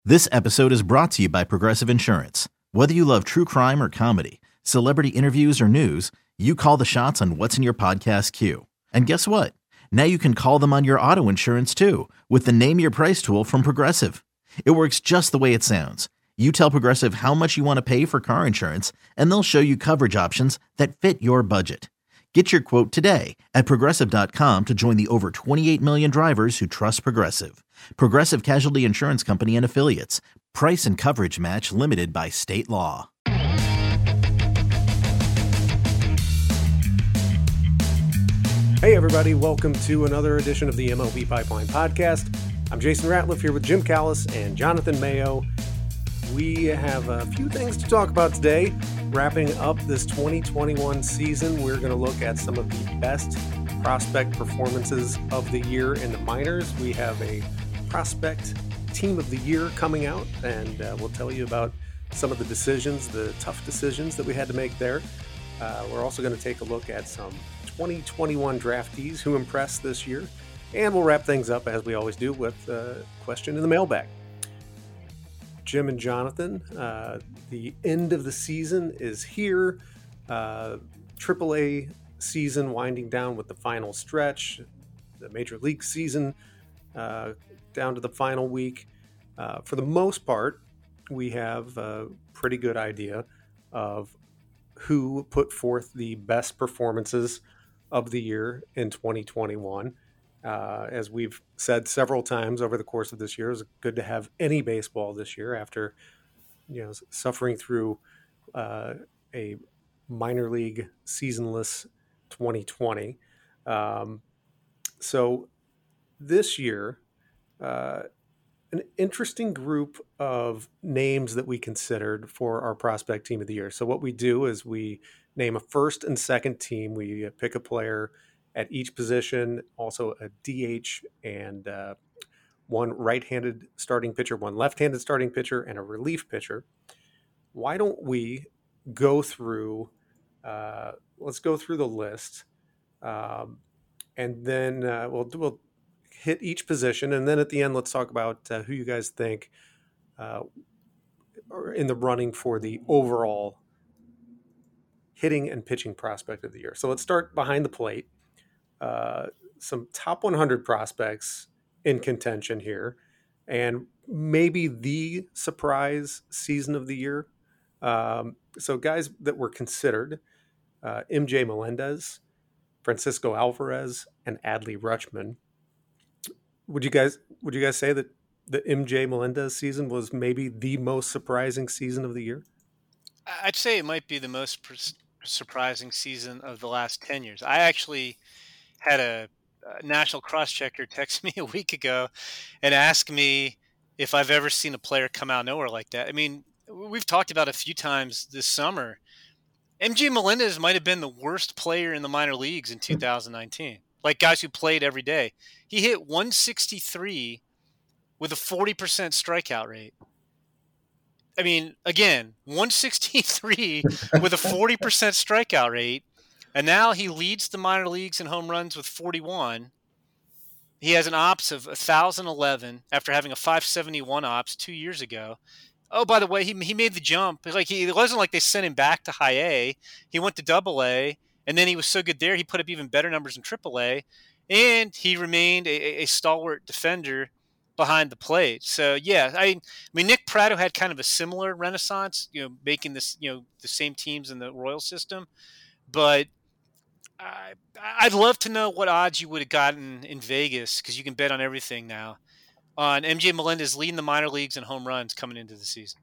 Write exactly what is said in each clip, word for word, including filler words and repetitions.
This episode is brought to you by Progressive Insurance. Whether you love true crime or comedy, celebrity interviews or news, you call the shots on what's in your podcast queue. And guess what? Now you can call them on your auto insurance too with the Name Your Price tool from Progressive. It works just the way it sounds. You tell Progressive how much you want to pay for car insurance, and they'll show you coverage options that fit your budget. Get your quote today at progressive dot com to join the over twenty-eight million drivers who trust Progressive. Progressive Casualty Insurance Company and Affiliates. Price and coverage match limited by state law. Hey everybody, welcome to another edition of the M L B Pipeline Podcast. I'm Jason Ratliff here with Jim Callis and Jonathan Mayo. We have a few things to talk about today. Wrapping up this twenty twenty-one season, we're going to look at some of the best prospect performances of the year in the minors. We have a prospect team of the year coming out, and uh, we'll tell you about some of the decisions, the tough decisions that we had to make there. Uh, we're also going to take a look at some twenty twenty-one draftees who impressed this year, and we'll wrap things up as we always do with a question in the mailbag. Jim and Jonathan, uh, the end of the season is here. Uh, triple A season winding down with the final stretch. The Major League season uh, down to the final week. Uh, for the most part, we have a pretty good idea of who put forth the best performances of the year in twenty twenty-one. Uh, as we've said several times over the course of this year, it's good to have any baseball this year after, you know, suffering through uh, a minor league seasonless twenty twenty. Um, so this year, uh, an interesting group of names that we considered for our prospect team of the year. So what we do is we name a first and second team. We pick a player at each position, also a D H and uh, one right-handed starting pitcher, one left-handed starting pitcher, and a relief pitcher. Why don't we go through, uh, let's go through the list, um, and then uh, we'll, we'll hit each position, and then at the end, let's talk about uh, who you guys think uh, are in the running for the overall hitting and pitching prospect of the year. So let's start behind the plate. Uh, some top one hundred prospects in contention here, and maybe the surprise season of the year. Um, so guys that were considered, uh, M J Melendez, Francisco Alvarez, and Adley Rutschman. Would you guys would you guys say that the M J Melendez season was maybe the most surprising season of the year? I'd say it might be the most pr- surprising season of the last ten years. I actually had a, a national cross-checker text me a week ago and ask me if I've ever seen a player come out of nowhere like that. I mean, we've talked about a few times this summer. M J Melendez might have been the worst player in the minor leagues in two thousand nineteen. Like guys who played every day. He hit one sixty-three with a forty percent strikeout rate. I mean, again, one sixty-three with a forty percent strikeout rate. And now he leads the minor leagues in home runs with forty-one. He has an ops of one thousand eleven after having a five seventy-one ops two years ago. Oh, by the way, he he made the jump. Like he, it wasn't like they sent him back to high A. He went to double A, and then he was so good there, he put up even better numbers in triple A. And he remained a, a stalwart defender behind the plate. So, yeah, I, I mean, Nick Pratto had kind of a similar renaissance, you know, making this, you know, the same teams in the Royal system. But I, I'd love to know what odds you would have gotten in Vegas, because you can bet on everything now, on M J Melendez leading the minor leagues in home runs coming into the season.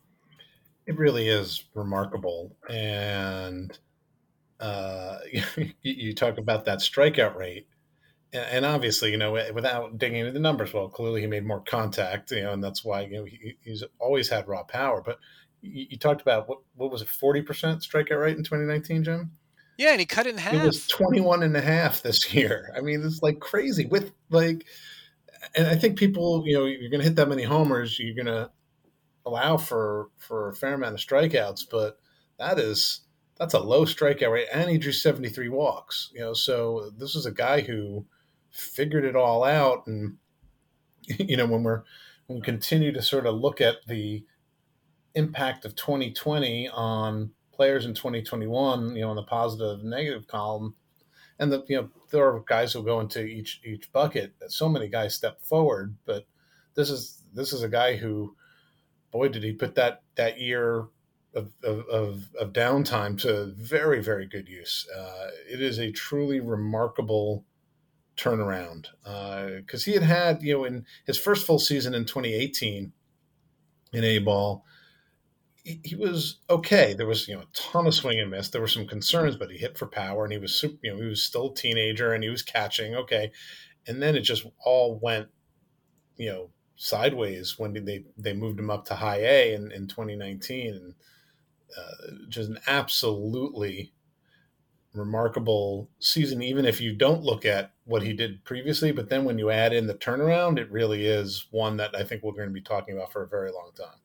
It really is remarkable. And uh, you, you talk about that strikeout rate. And, and obviously, you know, without digging into the numbers, well, clearly he made more contact, you know, and that's why, you know, he, he's always had raw power. But you, you talked about, what, what was it, forty percent strikeout rate in twenty nineteen, Jim? Yeah, and he cut it in half. It was twenty-one and a half this year. I mean, it's like crazy with like, and I think people, you know, you're going to hit that many homers, you're going to allow for, for a fair amount of strikeouts, but that is, that's a low strikeout rate. And he drew seventy-three walks, you know, so this is a guy who figured it all out. And, you know, when we're, we continue to sort of look at the impact of twenty twenty on players in twenty twenty-one, you know, in the positive and negative column, and the, you know, there are guys who go into each each bucket. So many guys step forward, but this is this is a guy who, boy, did he put that that year of of, of downtime to very, very good use. Uh, it is a truly remarkable turnaround, because uh, he had had, you know, in his first full season in twenty eighteen in A ball, he, he was okay. There was, you know, a ton of swing and miss. There were some concerns, but he hit for power, and he was super, you know, he was still a teenager, and he was catching okay, and then it just all went, you know, sideways when they they moved him up to high A in, in twenty nineteen, and uh, just an absolutely remarkable season, even if you don't look at what he did previously. But then when you add in the turnaround, it really is one that I think we're going to be talking about for a very long time.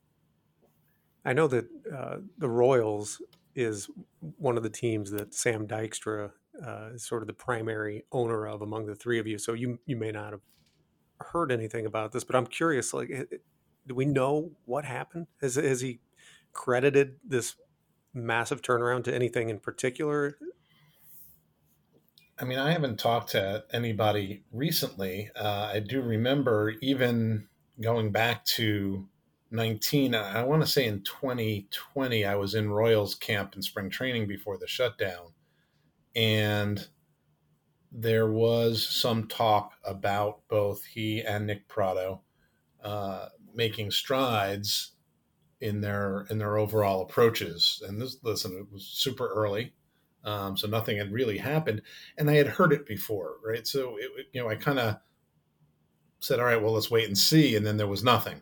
I know that uh, the Royals is one of the teams that Sam Dykstra uh, is sort of the primary owner of among the three of you. So you you may not have heard anything about this, but I'm curious, like, do we know what happened? Has, has he credited this massive turnaround to anything in particular? I mean, I haven't talked to anybody recently. Uh, I do remember even going back to nineteen, I want to say in twenty twenty, I was in Royals camp in spring training before the shutdown. And there was some talk about both he and Nick Pratto uh, making strides in their in their overall approaches. And this, listen, it was super early. Um, so nothing had really happened, and I had heard it before, right? So, it, you know, I kind of said, all right, well, let's wait and see. And then there was nothing.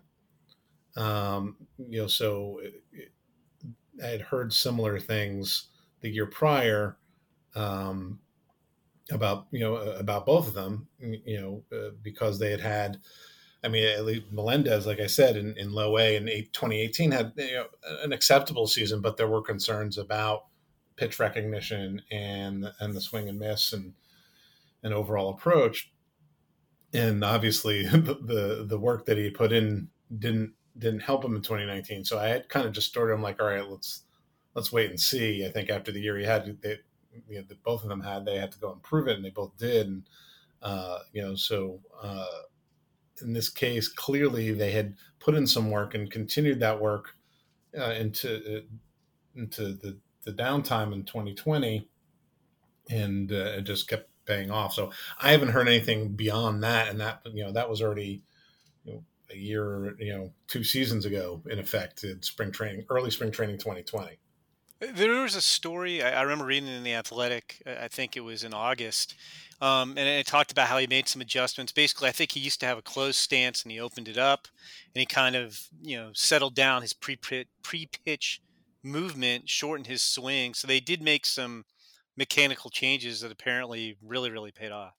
Um, you know, so it, it, I had heard similar things the year prior um, about, you know, about both of them, you know, uh, because they had had, I mean, at least Melendez, like I said, in, in low A in twenty eighteen had, you know, an acceptable season, but there were concerns about pitch recognition and and the swing and miss and an overall approach, and obviously the, the the work that he put in didn't didn't help him in twenty nineteen. So I had kind of just started him like, all right, let's let's wait and see. I think after the year he had, they, you know, that both of them had, they had to go and prove it, and they both did. And uh, you know, so uh, in this case, clearly they had put in some work and continued that work uh, into uh, into the the downtime in twenty twenty, and uh, it just kept paying off. So I haven't heard anything beyond that, and that, you know, that was already, you know, a year, you know, two seasons ago in effect in spring training, early spring training twenty twenty. There was a story I, I remember reading in the Athletic. I think it was in August, um, and it talked about how he made some adjustments. Basically, I think he used to have a closed stance, and he opened it up, and he kind of, you know, settled down his pre pre pitch movement, shortened his swing. So they did make some mechanical changes that apparently really, really paid off.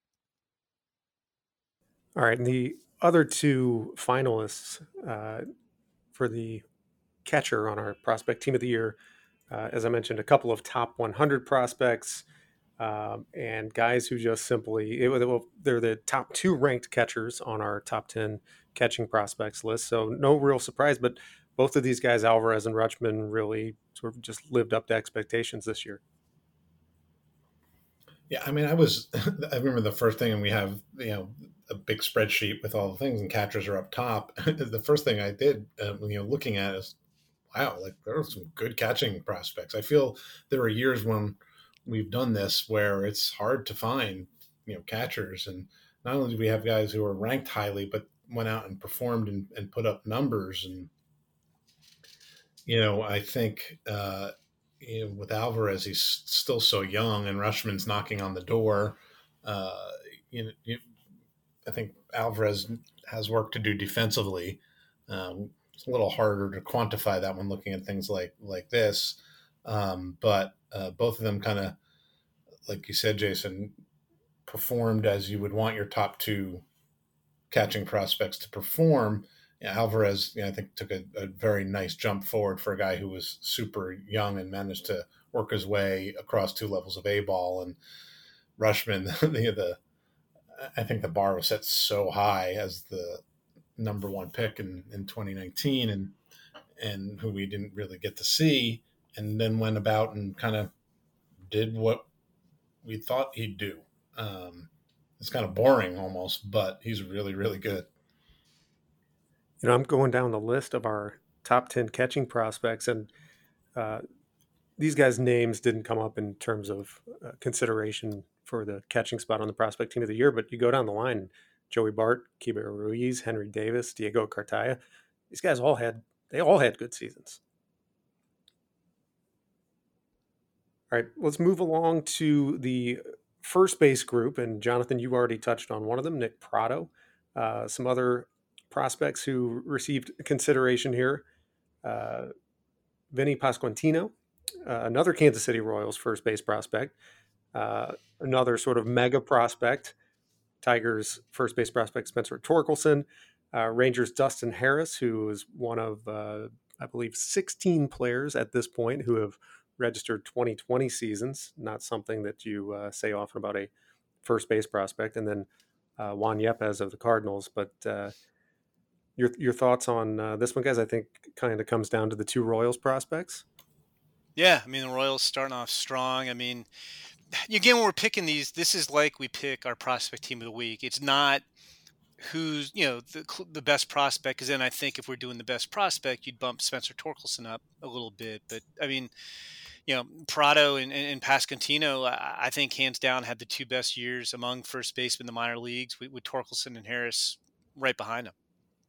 All right. And the other two finalists uh, for the catcher on our prospect team of the year, uh, as I mentioned, a couple of top one hundred prospects um, and guys who just simply, it, they're the top two ranked catchers on our top ten catching prospects list. So no real surprise, but both of these guys, Alvarez and Rutschman, really sort of just lived up to expectations this year. Yeah, I mean, I was, I remember the first thing, and we have, you know, a big spreadsheet with all the things, and catchers are up top. The first thing I did, uh, you know, looking at is, wow, like there are some good catching prospects. I feel there are years when we've done this where it's hard to find, you know, catchers. And not only do we have guys who are ranked highly, but went out and performed and, and put up numbers. And, you know, I think, uh, you know, with Alvarez, he's still so young, and Rutschman's knocking on the door. Uh, you know, you, I think Alvarez has work to do defensively. Um, it's a little harder to quantify that when looking at things like like this. Um, but uh, both of them kind of, like you said, Jason, performed as you would want your top two catching prospects to perform. Yeah, Alvarez, you know, I think took a, a very nice jump forward for a guy who was super young and managed to work his way across two levels of A ball. And Rutschman, the, the I think the bar was set so high as the number one pick in, in twenty nineteen, and and who we didn't really get to see, and then went about and kind of did what we thought he'd do. Um, it's kind of boring almost, but he's really, really good. You know, I'm going down the list of our top ten catching prospects, and uh, these guys' names didn't come up in terms of uh, consideration for the catching spot on the prospect team of the year, but you go down the line, Joey Bart, Keibert Ruiz, Henry Davis, Diego Cartaya, these guys all had, they all had good seasons. All right, let's move along to the first base group. And Jonathan, you already touched on one of them, Nick Pratto. Uh, some other prospects who received consideration here. Uh, Vinny Pasquantino, uh, another Kansas City Royals first base prospect. Uh, another sort of mega prospect, Tigers first base prospect Spencer Torkelson. Uh, Rangers Dustin Harris, who is one of, uh, I believe, sixteen players at this point who have registered twenty twenty seasons, not something that you uh, say often about a first base prospect. And then uh, Juan Yepes of the Cardinals. But uh, your your thoughts on uh, this one, guys? I think kind of comes down to the two Royals prospects. Yeah, I mean, the Royals starting off strong. I mean, again, when we're picking these, this is like we pick our prospect team of the week. It's not who's, you know, the the best prospect, because then I think if we're doing the best prospect, you'd bump Spencer Torkelson up a little bit. But, I mean, you know, Pratto and, and, and Pasquantino, I, I think hands down had the two best years among first basemen in the minor leagues, with, with Torkelson and Harris right behind them.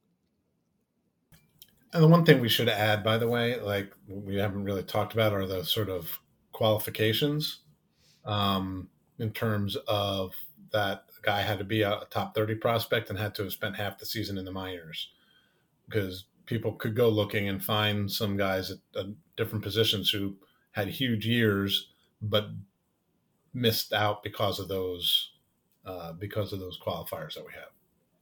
And the one thing we should add, by the way, like we haven't really talked about, are the sort of qualifications um, in terms of that guy had to be a top thirty prospect and had to have spent half the season in the minors, because people could go looking and find some guys at, at different positions who had huge years but missed out because of those uh, because of those qualifiers that we have.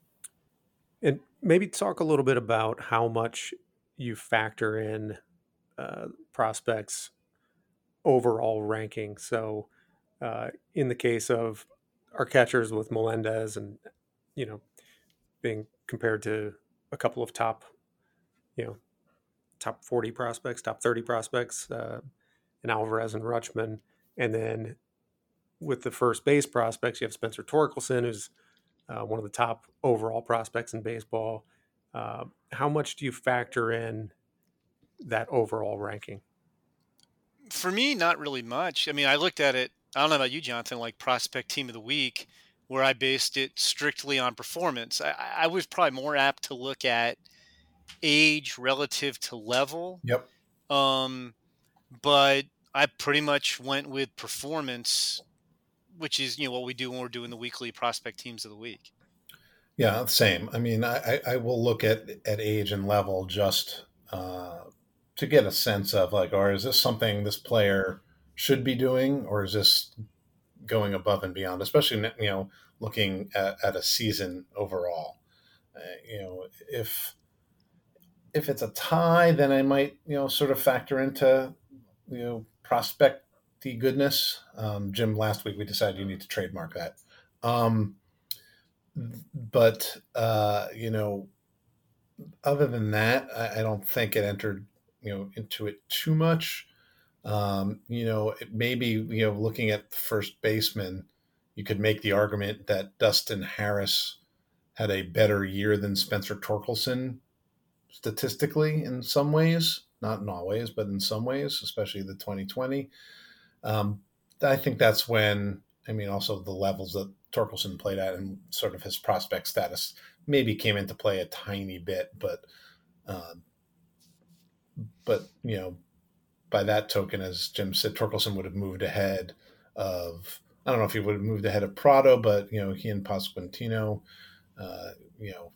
And maybe talk a little bit about how much you factor in uh, prospects' overall ranking. So, uh, in the case of our catchers with Melendez and, you know, being compared to a couple of top, you know, top forty prospects, top thirty prospects, uh, and Alvarez and Rutschman. And then with the first base prospects, you have Spencer Torkelson, who's Uh, one of the top overall prospects in baseball. Uh, how much do you factor in that overall ranking? For me, not really much. I mean, I looked at it, I don't know about you, Jonathan, like prospect team of the week, where I based it strictly on performance. I, I was probably more apt to look at age relative to level. Yep. Um, but I pretty much went with performance, which is, you know, what we do when we're doing the weekly prospect teams of the week. Yeah, same. I mean, I, I will look at, at age and level just uh, to get a sense of like, or is this something this player should be doing, or is this going above and beyond, especially, you know, looking at, at a season overall. Uh, you know, if if it's a tie, then I might, you know, sort of factor into, you know, prospecty goodness. Um, Jim, last week we decided you need to trademark that. Um, but, uh, you know, other than that, I, I don't think it entered, you know, into it too much. Um, you know, it maybe, you know, looking at first baseman, you could make the argument that Dustin Harris had a better year than Spencer Torkelson statistically in some ways, not in all ways, but in some ways, especially the twenty twenty. Um, I think that's when, I mean, also the levels that Torkelson played at and sort of his prospect status maybe came into play a tiny bit, but, uh, but, you know, by that token, as Jim said, Torkelson would have moved ahead of, I don't know if he would have moved ahead of Pratto, but, you know, he and Pasquantino, uh, you know,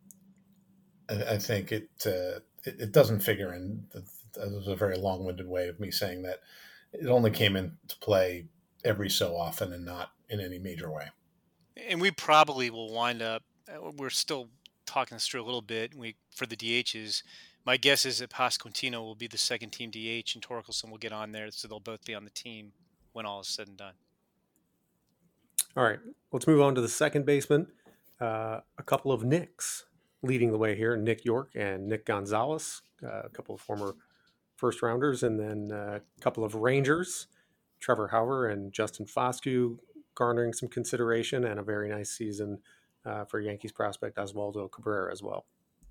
I, I think it, uh, it, it doesn't figure in. That was a very long-winded way of me saying that it only came into play every so often and not in any major way. And we probably will wind up, we're still talking this through a little bit we for the D Hs. My guess is that Pasquantino will be the second team D H and Torkelson will get on there, so they'll both be on the team when all is said and done. All right, let's move on to the second baseman. Uh, a couple of Knicks. leading the way here, Nick York and Nick Gonzalez, uh, a couple of former first rounders, and then uh, a couple of Rangers, Trevor Hauer and Justin Foscue, garnering some consideration, and a very nice season uh, for Yankees prospect Oswaldo Cabrera as well.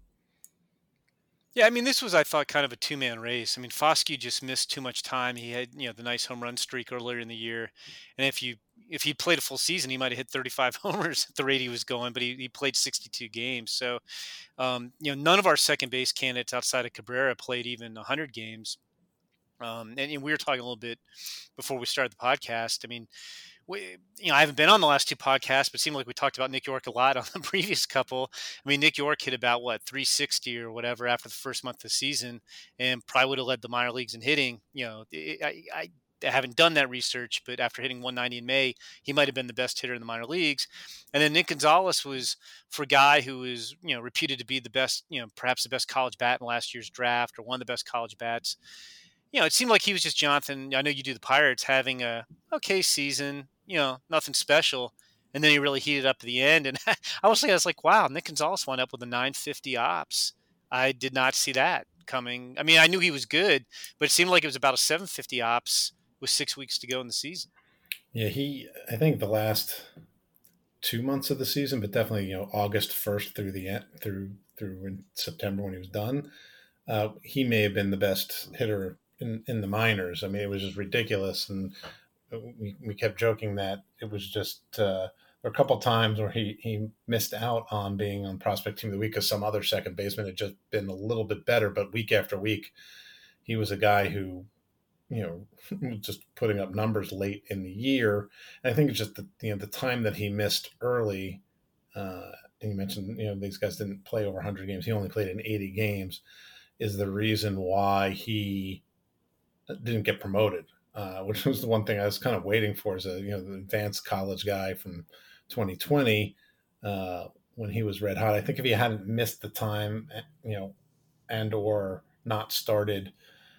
Yeah, I mean, this was, I thought, kind of a two-man race. I mean, Foscue just missed too much time. He had, you know, the nice home run streak earlier in the year, and if you if he played a full season, he might have hit thirty-five homers at the rate he was going. But he, he played sixty-two games, so um, you know, none of our second base candidates outside of Cabrera played even one hundred games. Um, and, and we were talking a little bit before we started the podcast. I mean, we, you know, I haven't been on the last two podcasts, but it seemed like we talked about Nick York a lot on the previous couple. I mean, Nick York hit about what three sixty or whatever after the first month of the season, and probably would have led the minor leagues in hitting. You know, I, I, I haven't done that research, but after hitting one ninety in May, he might have been the best hitter in the minor leagues. And then Nick Gonzalez was, for a guy who is, you know, reputed to be the best, you know, perhaps the best college bat in last year's draft or one of the best college bats. You know, it seemed like he was just Jonathan. I know you do the Pirates, having a okay season, you know, nothing special. And then he really heated up at the end. And I was, I was like, wow, Nick Gonzalez wound up with a nine fifty ops. I did not see that coming. I mean, I knew he was good, but it seemed like it was about a seven fifty ops with six weeks to go in the season. Yeah, he, I think the last two months of the season, but definitely, you know, August first through the end, through, through in September when he was done, uh, he may have been the best hitter in, in the minors. I mean, it was just ridiculous. And we, we kept joking that it was just uh, there were a couple times where he, he missed out on being on prospect team of the week because some other second baseman had just been a little bit better. But week after week, he was a guy who, you know, just putting up numbers late in the year. And I think it's just the, you know, the time that he missed early. Uh, and you mentioned, you know, these guys didn't play over one hundred games. He only played in eighty games is the reason why he didn't get promoted, uh, which was the one thing I was kind of waiting for as a, you know, the advanced college guy from twenty twenty uh, when he was red hot. I think if he hadn't missed the time, you know, and or not started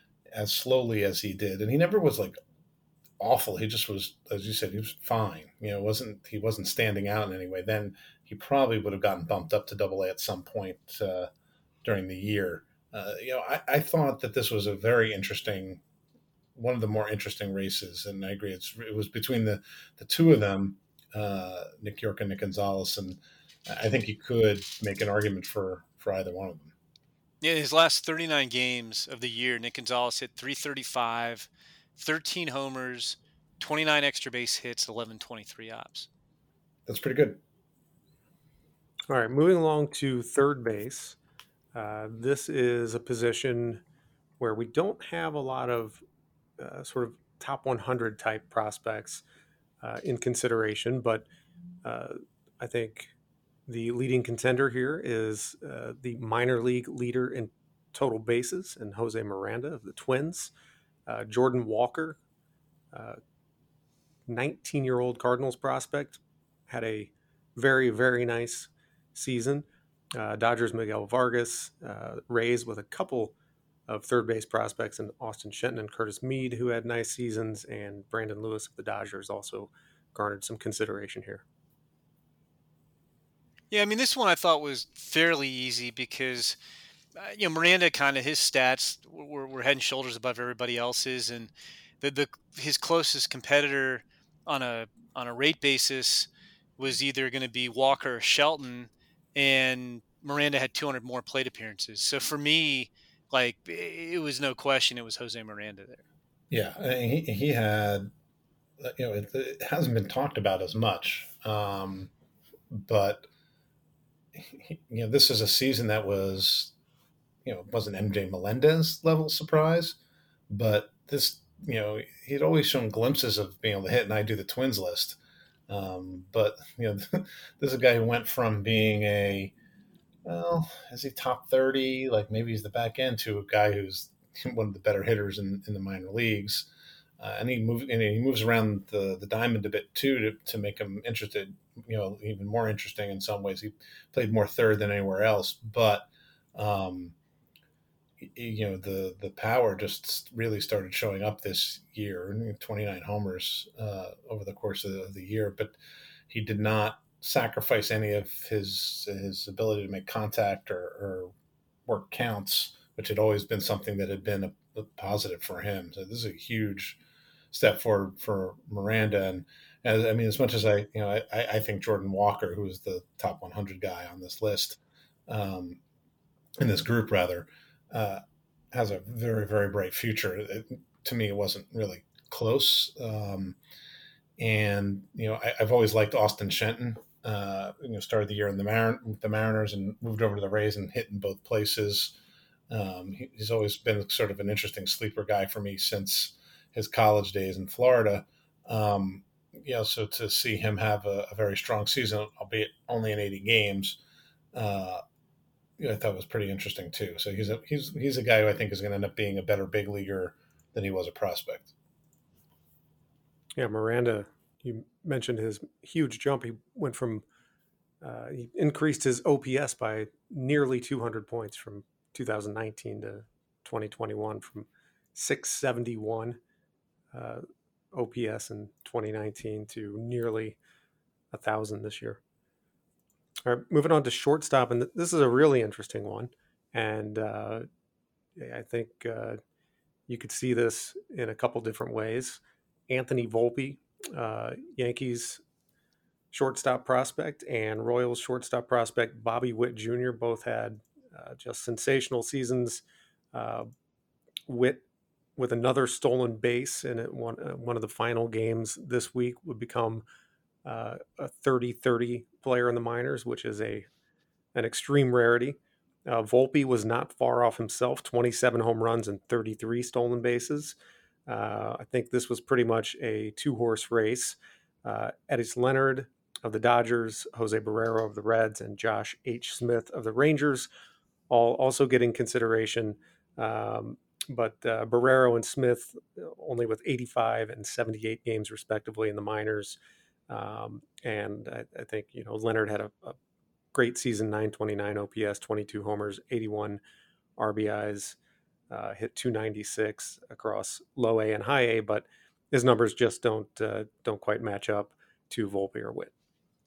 as slowly as he did, and he never was like awful. He just was, as you said, he was fine. You know, wasn't he wasn't standing out in any way. Then he probably would have gotten bumped up to Double A at some point uh, during the year. Uh, you know, I, I thought that this was a very interesting. One of the more interesting races, and I agree. It's, it was between the, the two of them, uh, Nick York and Nick Gonzalez, and I think you could make an argument for, for either one of them. Yeah, his last thirty-nine games of the year, Nick Gonzalez hit three thirty-five, thirteen homers, twenty-nine extra base hits, eleven twenty-three ops. That's pretty good. All right, moving along to third base. Uh, this is a position where we don't have a lot of Uh, sort of top one hundred type prospects uh, in consideration, but uh, I think the leading contender here is uh, the minor league leader in total bases, and Jose Miranda of the Twins. Uh, Jordan Walker, nineteen-year-old Cardinals prospect, had a very, very nice season. Uh, Dodgers Miguel Vargas, uh, Rays with a couple of third base prospects in Austin Shenton and Curtis Mead, who had nice seasons, and Brandon Lewis of the Dodgers also garnered some consideration here. Yeah, I mean, this one I thought was fairly easy because, uh, you know, Miranda kind of his stats were, were head and shoulders above everybody else's, and the, the his closest competitor on a on a rate basis was either going to be Walker or Shelton, and Miranda had two hundred more plate appearances. So for me, like, it was no question it was Jose Miranda there. Yeah, he, he had, you know, it, it hasn't been talked about as much, um, but, he, you know, this is a season that was, you know, wasn't M J Melendez level surprise, but this, you know, he'd always shown glimpses of being able to hit, and I do the Twins list. Um, but, you know, this is a guy who went from being a, well, is he top thirty? Like maybe he's the back end to a guy who's one of the better hitters in, in the minor leagues. Uh, and he moves and he moves around the, the diamond a bit too to, to make him interested, you know, even more interesting in some ways. He played more third than anywhere else, but, um, you know, the, the power just really started showing up this year, twenty-nine homers uh, over the course of the, of the year, but he did not sacrifice any of his his ability to make contact or, or work counts, which had always been something that had been a, a positive for him. So this is a huge step forward for Miranda. And as, I mean, as much as I, you know, I, I think Jordan Walker, who is the top one hundred guy on this list, um, in this group rather, uh, has a very, very bright future. It, to me, it wasn't really close. Um, and, you know, I, I've always liked Austin Shenton. Uh, you know, started the year in the, Mar- the Mariners and moved over to the Rays and hit in both places. Um, he, he's always been sort of an interesting sleeper guy for me since his college days in Florida. Um, you know, so to see him have a, a very strong season, albeit only in eighty games, uh, you know, I thought was pretty interesting too. So he's a he's he's a guy who I think is going to end up being a better big leaguer than he was a prospect. Yeah, Miranda, you mentioned his huge jump. He went from uh, he increased his O P S by nearly two hundred points from two thousand nineteen to twenty twenty-one, from six seventy-one uh, O P S in twenty nineteen to nearly a thousand this year. All right, moving on to shortstop, and this is a really interesting one, and uh, I think uh, you could see this in a couple different ways. Anthony Volpe, uh, Yankees shortstop prospect, and Royals shortstop prospect Bobby Witt Junior both had uh, just sensational seasons. Uh, Witt with another stolen base in it, one, uh, one of the final games this week would become uh, a thirty thirty player in the minors, which is a an extreme rarity. Uh, Volpe was not far off himself, twenty-seven home runs and thirty-three stolen bases. Uh, I think this was pretty much a two-horse race. Uh, Eddie Leonard of the Dodgers, Jose Barrero of the Reds, and Josh H. Smith of the Rangers, all also getting consideration. Um, but uh, Barrero and Smith only with eighty-five and seventy-eight games respectively in the minors. Um, and I, I think, you know, Leonard had a, a great season, nine twenty-nine O P S, twenty-two homers, eighty-one R B Is. Uh, hit two ninety-six across low A and high A, but his numbers just don't uh, don't quite match up to Volpe or Witt.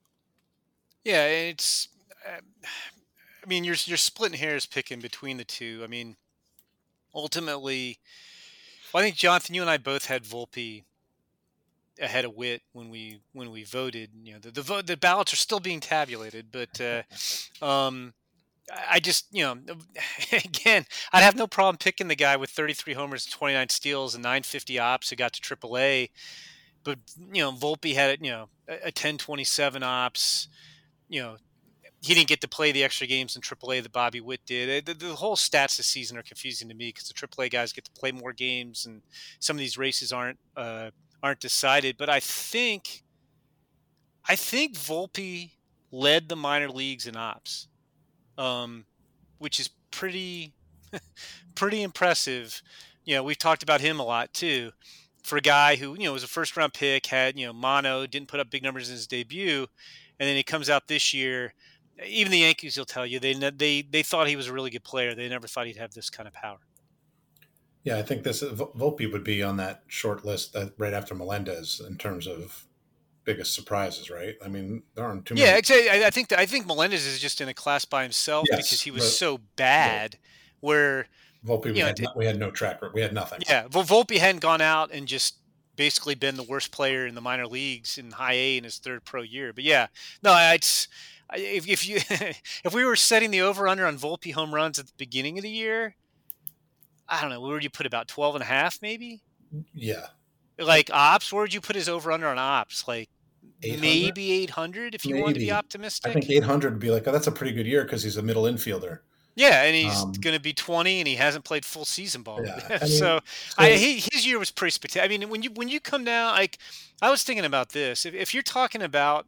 Yeah, it's. Uh, I mean, you're you're splitting hairs picking between the two. I mean, ultimately, well, I think Jonathan, you and I both had Volpe ahead of Witt when we when we voted. You know, the the, vote, the ballots are still being tabulated, but. Uh, um, I just, you know, again, I'd have no problem picking the guy with thirty-three homers, twenty-nine steals, and nine fifty ops who got to triple A. But, you know, Volpe had, you know, a ten twenty-seven ops. You know, he didn't get to play the extra games in triple A that Bobby Witt did. The, the whole stats this season are confusing to me because the triple A guys get to play more games and some of these races aren't uh, aren't decided. But I think, I think Volpe led the minor leagues in ops. Um, which is pretty, pretty impressive. You know, we've talked about him a lot too. For a guy who, you know, was a first round pick, had, you know, mono, didn't put up big numbers in his debut, and then he comes out this year. Even the Yankees will tell you they they they thought he was a really good player. They never thought he'd have this kind of power. Yeah, I think this Volpe would be on that short list that right after Melendez in terms of biggest surprises, right? I mean, there aren't too many. Yeah, exactly. I think that, I think Melendez is just in a class by himself yes, because he was but, so bad. But where Volpe, we, had, know, we had no track record. We had nothing. Yeah, Volpe hadn't gone out and just basically been the worst player in the minor leagues in high A in his third pro year. But yeah, no, it's if, if you if we were setting the over under on Volpe home runs at the beginning of the year, I don't know, where would you put about twelve and a half maybe? Yeah. Like ops, where would you put his over under on ops? Like eight hundred? Maybe eight hundred if you maybe. want to be optimistic. I think eight hundred would be like, oh, that's a pretty good year because he's a middle infielder. Yeah, and he's um, going to be twenty, and he hasn't played full season ball. Yeah, I mean, so, so I, he, his year was pretty spectacular. I mean, when you when you come down, like I was thinking about this. If, if you're talking about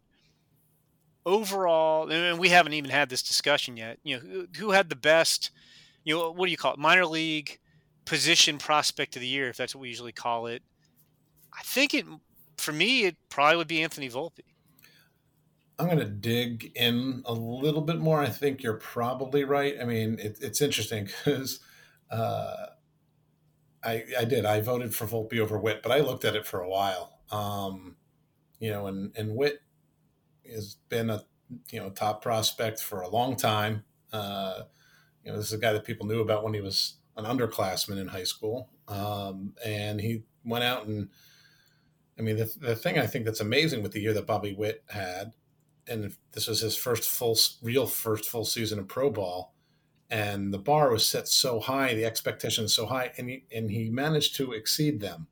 overall, and we haven't even had this discussion yet. You know, who, who had the best? You know, what do you call it? Minor league position prospect of the year, if that's what we usually call it. I think it, for me, it probably would be Anthony Volpe. I'm going to dig in a little bit more. I think you're probably right. I mean, it, it's interesting because uh, I, I did. I voted for Volpe over Witt, but I looked at it for a while. Um, you know, and, and Witt, has been a you know top prospect for a long time. Uh, you know, this is a guy that people knew about when he was an underclassman in high school, um, and he went out and. I mean, the, the thing I think that's amazing with the year that Bobby Witt had, and this was his first full, real first full season of pro ball, and the bar was set so high, the expectations so high, and he, and he managed to exceed them.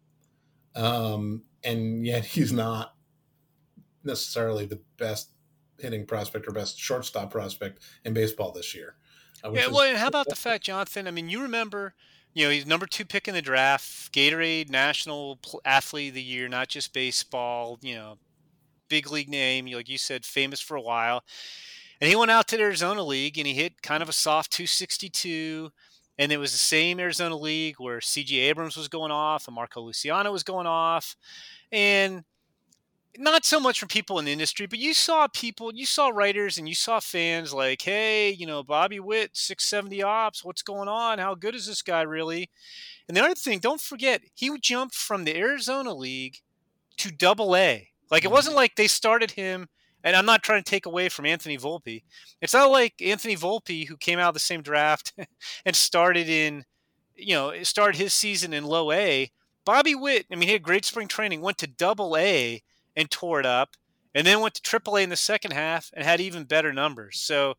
Um, and yet he's not necessarily the best hitting prospect or best shortstop prospect in baseball this year. Uh, yeah, well, and how about the fact, Jonathan? I mean, you remember, you know, he's number two pick in the draft, Gatorade National Athlete of the Year, not just baseball. You know, big league name, like you said, famous for a while. And he went out to the Arizona League and he hit kind of a soft two sixty-two. And it was the same Arizona League where C J Abrams was going off and Marco Luciano was going off. And not so much from people in the industry, but you saw people, you saw writers and you saw fans like, hey, you know, Bobby Witt, six seventy ops, what's going on? How good is this guy really? And the other thing, don't forget, he jumped from the Arizona League to double A. Like, it wasn't like they started him, and I'm not trying to take away from Anthony Volpe. It's not like Anthony Volpe, who came out of the same draft and started in, you know, started his season in low A. Bobby Witt, I mean, he had great spring training, went to double A and tore it up, and then went to triple A in the second half and had even better numbers. So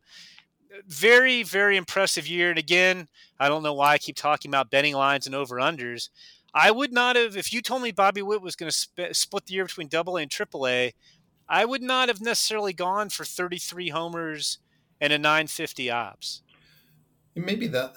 very, very impressive year. And again, I don't know why I keep talking about betting lines and over-unders. I would not have, if you told me Bobby Witt was going to sp- split the year between double A and triple A, I would not have necessarily gone for thirty-three homers and a nine fifty ops. Maybe that,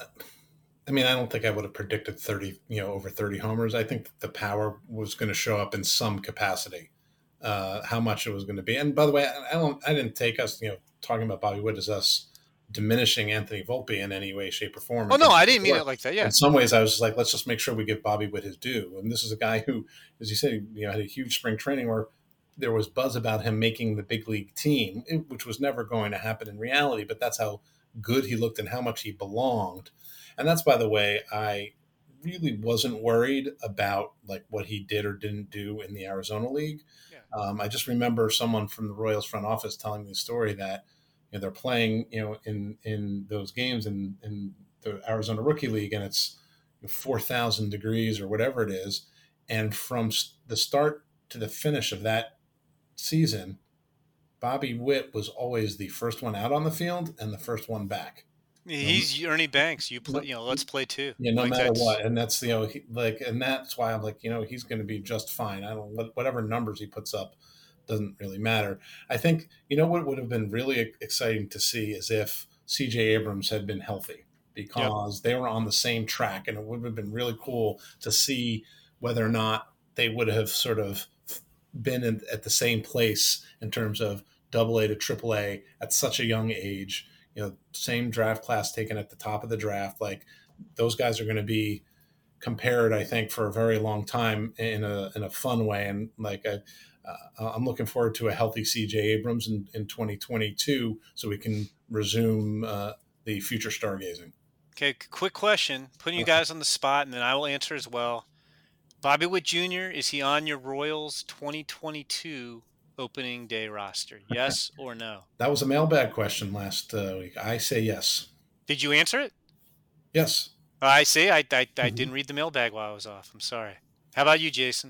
I mean, I don't think I would have predicted thirty, you know, over thirty homers. I think the power was going to show up in some capacity. Uh, how much it was going to be. And by the way, I, I don't, I didn't take us, you know, talking about Bobby Witt as us diminishing Anthony Volpe in any way, shape, or form. Oh no, I didn't mean it like that. Yeah. In some ways, I was just like, let's just make sure we give Bobby Witt his due. And this is a guy who, as you said, you know, had a huge spring training where there was buzz about him making the big league team, which was never going to happen in reality. But that's how good he looked and how much he belonged. And that's, by the way, I really wasn't worried about like what he did or didn't do in the Arizona League. Yeah. Um, I just remember someone from the Royals front office telling me the story that you know, they're playing, you know, in, in those games in, in the Arizona Rookie League, and it's four thousand degrees or whatever it is. And from the start to the finish of that season, Bobby Witt was always the first one out on the field and the first one back. He's um, Ernie Banks. You play, you know, let's play too. Yeah, no like matter what, and that's you know, he, like, and that's why I'm like, you know, he's going to be just fine. I don't whatever numbers he puts up doesn't really matter. I think you know what would have been really exciting to see is if C J Abrams had been healthy because yep. they were on the same track, and it would have been really cool to see whether or not they would have sort of been in, at the same place in terms of double A to triple A at such a young age. You know, same draft class taken at the top of the draft. Like those guys are going to be compared, I think, for a very long time in a in a fun way. And like I, uh, I'm looking forward to a healthy C J Abrams in, in twenty twenty-two, so we can resume uh, the future stargazing. Okay, quick question, putting you guys on the spot, and then I will answer as well. Bobby Witt Junior, is he on your Royals twenty twenty-two opening day roster? Yes or no? That was a mailbag question last uh, week. I say yes. Did you answer it? Yes. I see. I, I, I mm-hmm. didn't read the mailbag while I was off. I'm sorry. How about you, Jason?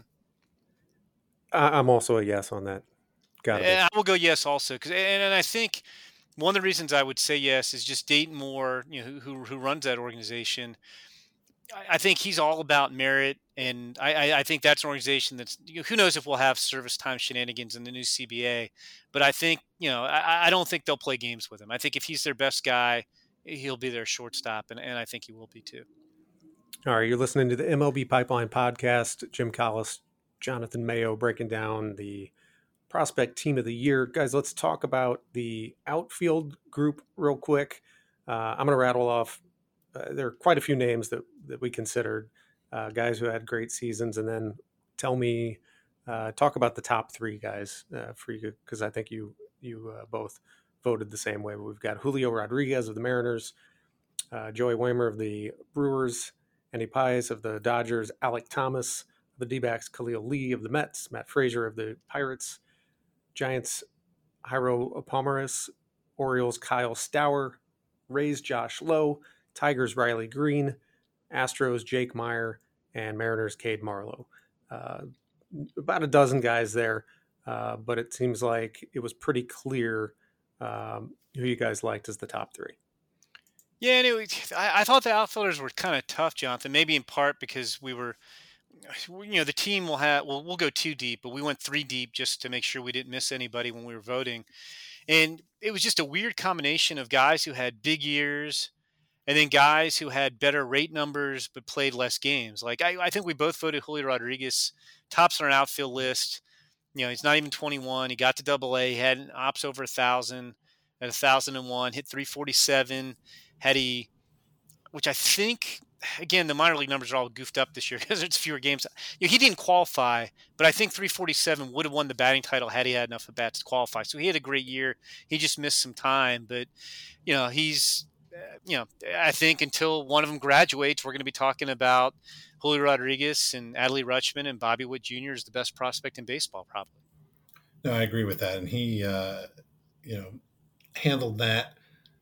I'm also a yes on that. Got it. I will go yes also. Cause, and, and I think one of the reasons I would say yes is just Dayton Moore, you know, who, who runs that organization. I think he's all about merit, and I, I think that's an organization that's, you know, who knows if we'll have service time shenanigans in the new C B A, but I think, you know, I, I don't think they'll play games with him. I think if he's their best guy, he'll be their shortstop, and, and I think he will be too. All right, you're listening to the M L B Pipeline Podcast. Jim Collis, Jonathan Mayo breaking down the prospect team of the year. Guys, let's talk about the outfield group real quick. Uh, I'm going to rattle off. Uh, there are quite a few names that, that we considered, uh, guys who had great seasons, and then tell me, uh, talk about the top three guys uh, for you, because I think you you uh, both voted the same way. We've got Julio Rodriguez of the Mariners, uh, Joey Waymer of the Brewers, Andy Paez of the Dodgers, Alec Thomas of the D-backs, Khalil Lee of the Mets, Matt Frazier of the Pirates, Giants, Jairo Pomaris, Orioles Kyle Stauer, Rays Josh Lowe, Tigers Riley Green, Astros Jake Meyer, and Mariners Cade Marlowe. Uh, about a dozen guys there, uh, but it seems like it was pretty clear um, who you guys liked as the top three. Yeah, and it was, I, I thought the outfielders were kind of tough, Jonathan. Maybe in part because we were, you know, the team will have. Well, we'll go two deep, but we went three deep just to make sure we didn't miss anybody when we were voting. And it was just a weird combination of guys who had big years, and then guys who had better rate numbers but played less games. Like I, I think we both voted Julio Rodriguez tops on our outfield list. You know, he's not even twenty-one. He got to Double A. He had an ops over a thousand at a thousand and one. Hit three forty-seven. Had he, which I think, again, the minor league numbers are all goofed up this year because it's fewer games. You know, he didn't qualify, but I think three forty-seven would have won the batting title had he had enough at bats to qualify. So he had a great year. He just missed some time, but you know, he's, uh, you know, I think until one of them graduates, we're going to be talking about Julio Rodriguez and Adley Rutschman and Bobby Witt Junior is the best prospect in baseball, probably. No, I agree with that, and he, uh, you know, handled that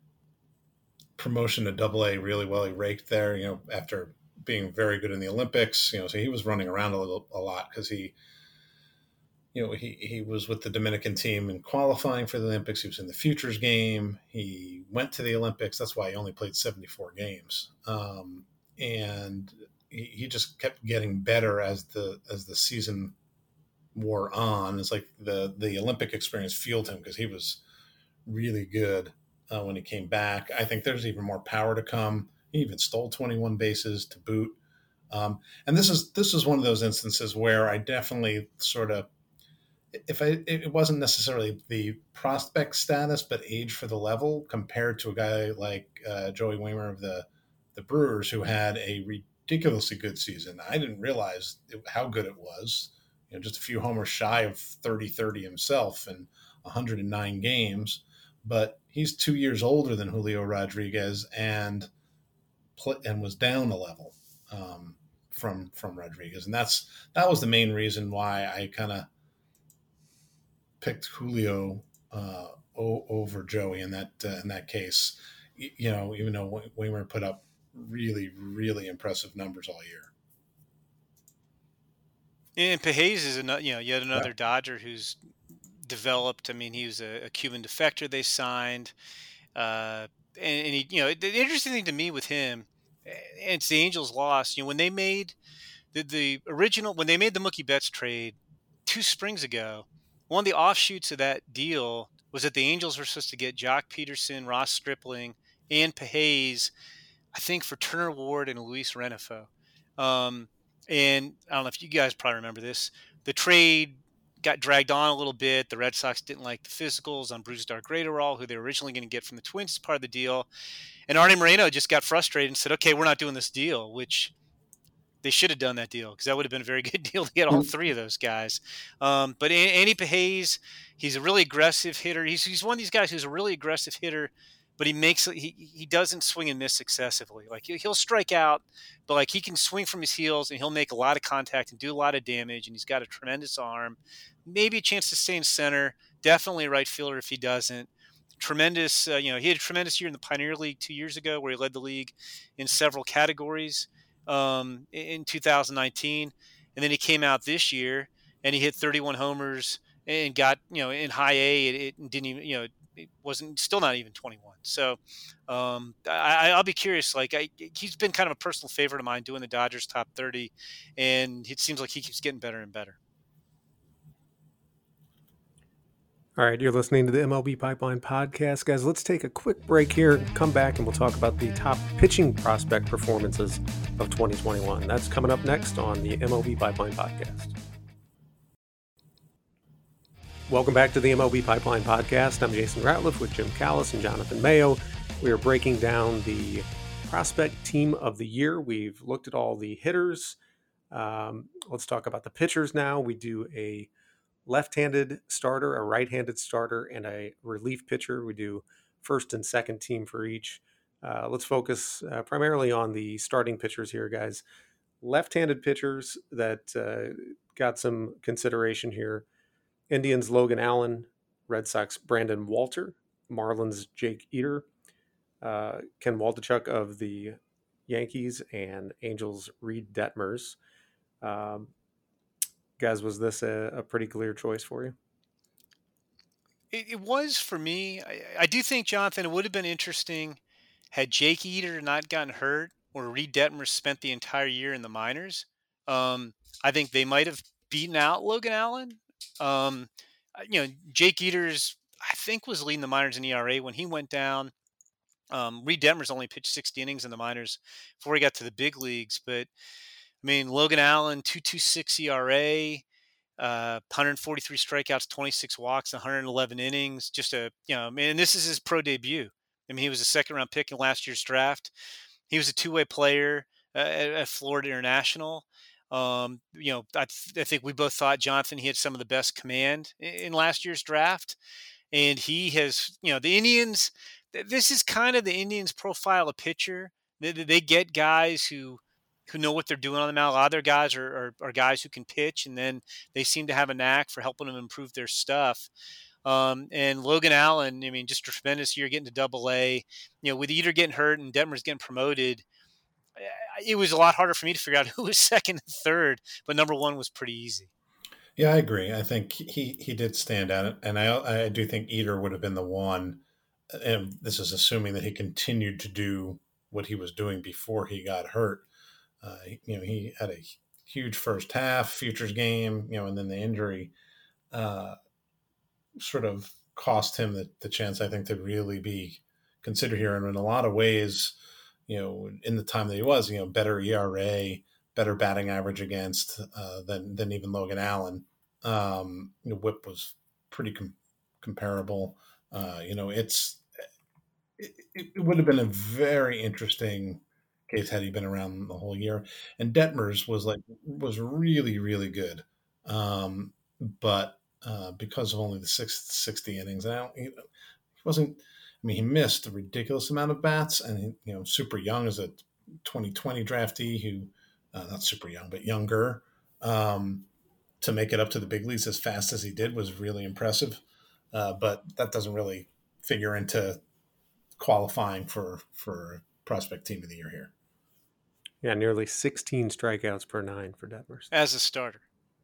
promotion to Double A really well. He raked there, you know, after being very good in the Olympics, you know, so he was running around a little, a lot because he, you know, he, he was with the Dominican team in qualifying for the Olympics. He was in the futures game. He went to the Olympics. That's why he only played seventy-four games. Um, and he, he just kept getting better as the, as the season wore on. It's like the, the Olympic experience fueled him because he was really good. Uh, when he came back, I think there's even more power to come. He even stole twenty-one bases to boot. Um, and this is this is one of those instances where I definitely sort of, if I it wasn't necessarily the prospect status, but age for the level compared to a guy like uh, Joey Waymer of the the Brewers, who had a ridiculously good season. I didn't realize it, how good it was. You know, just a few homers shy of thirty thirty himself in one hundred nine games. But he's two years older than Julio Rodriguez and and was down a level um, from from Rodriguez, and that's that was the main reason why I kind of picked Julio uh, o- over Joey in that uh, in that case. You know, even though Waymer put up really really impressive numbers all year. And Pages is another, you know, yet another Yeah. Dodger who's developed. I mean, he was a, a Cuban defector they signed, uh, and, and he, you know, the interesting thing to me with him, and it's the Angels' loss. You know, when they made the the original, when they made the Mookie Betts trade two springs ago, one of the offshoots of that deal was that the Angels were supposed to get Jock Peterson, Ross Stripling, and Pages, I think, for Turner Ward and Luis Renifo. Um, and I don't know if you guys probably remember this. The trade got dragged on a little bit. The Red Sox didn't like the physicals on Brusdar Graterol, who they were originally going to get from the Twins as part of the deal. And Arnie Moreno just got frustrated and said, okay, we're not doing this deal, which they should have done that deal because that would have been a very good deal to get all three of those guys. Um, but Andy Pages, he's a really aggressive hitter. He's, he's one of these guys who's a really aggressive hitter, but he makes he he doesn't swing and miss successively. Like he'll strike out, but like he can swing from his heels and he'll make a lot of contact and do a lot of damage. And he's got a tremendous arm, maybe a chance to stay in center. Definitely a right fielder if he doesn't. Tremendous, uh, you know, he had a tremendous year in the Pioneer League two years ago where he led the league in several categories um, in two thousand nineteen, and then he came out this year and he hit thirty-one homers and got, you know, in high A. It, it didn't even, you know. It wasn't still not even twenty-one. So um, I, I'll be curious. Like I, he's been kind of a personal favorite of mine doing the Dodgers top thirty, and it seems like he keeps getting better and better. All right, you're listening to the M L B Pipeline podcast, guys. Let's take a quick break here, come back, and we'll talk about the top pitching prospect performances of twenty twenty-one. That's coming up next on the M L B Pipeline podcast. Welcome back to the M L B Pipeline podcast. I'm Jason Ratliff with Jim Callis and Jonathan Mayo. We are breaking down the prospect team of the year. We've looked at all the hitters. Um, let's talk about the pitchers now. We do a left-handed starter, a right-handed starter, and a relief pitcher. We do first and second team for each. Uh, let's focus uh, primarily on the starting pitchers here, guys. Left-handed pitchers that uh, got some consideration here. Indians' Logan Allen, Red Sox Brandon Walter, Marlins Jake Eater, uh, Ken Waldichuk of the Yankees, and Angels Reed Detmers. Um, guys, was this a, a pretty clear choice for you? It, it was for me. I, I do think, Jonathan, it would have been interesting had Jake Eater not gotten hurt or Reed Detmer spent the entire year in the minors. Um, I think they might have beaten out Logan Allen. Um, uh, you know, Jake Eater's, I think, was leading the minors in E R A when he went down. Um, Reed Detmer's only pitched sixty innings in the minors before he got to the big leagues. But I mean, Logan Allen, two point two six E R A, uh, one hundred forty-three strikeouts, twenty-six walks, one hundred eleven innings. Just a, you know, I mean, and this is his pro debut. I mean, he was a second round pick in last year's draft. He was a two way player uh, at, at Florida International. Um, you know, I, th- I think we both thought, Jonathan, he had some of the best command in, in last year's draft. And he has, you know, the Indians, th- this is kind of the Indians' profile of pitcher. They, they get guys who, who know what they're doing on the mound. A lot of their guys are, are, are guys who can pitch, and then they seem to have a knack for helping them improve their stuff. Um, and Logan Allen, I mean, just a tremendous year getting to Double A. You know, with Eater getting hurt and Detmer's getting promoted, it was a lot harder for me to figure out who was second and third. But number one was pretty easy. Yeah, I agree. I think he he did stand out, and I I do think Eater would have been the one. And this is assuming that he continued to do what he was doing before he got hurt. Uh, you know, he had a huge first half, futures game, you know, and then the injury uh, sort of cost him the, the chance, I think, to really be considered here. And in a lot of ways, you know, in the time that he was, you know, better E R A, better batting average against uh, than than even Logan Allen. Um, you know, whip was pretty com- comparable. Uh, you know, it's it, it would have been a very interesting case had he been around the whole year. And Detmers was like was really really good, um, but uh, because of only the six, sixty innings, and I don't, he, he wasn't. I mean, he missed a ridiculous amount of bats, and he, you know, super young as a twenty twenty draftee who, uh, not super young, but younger, um, to make it up to the big leagues as fast as he did was really impressive. Uh, but that doesn't really figure into qualifying for for prospect team of the year here. Yeah, nearly sixteen strikeouts per nine for Detmers. As a starter.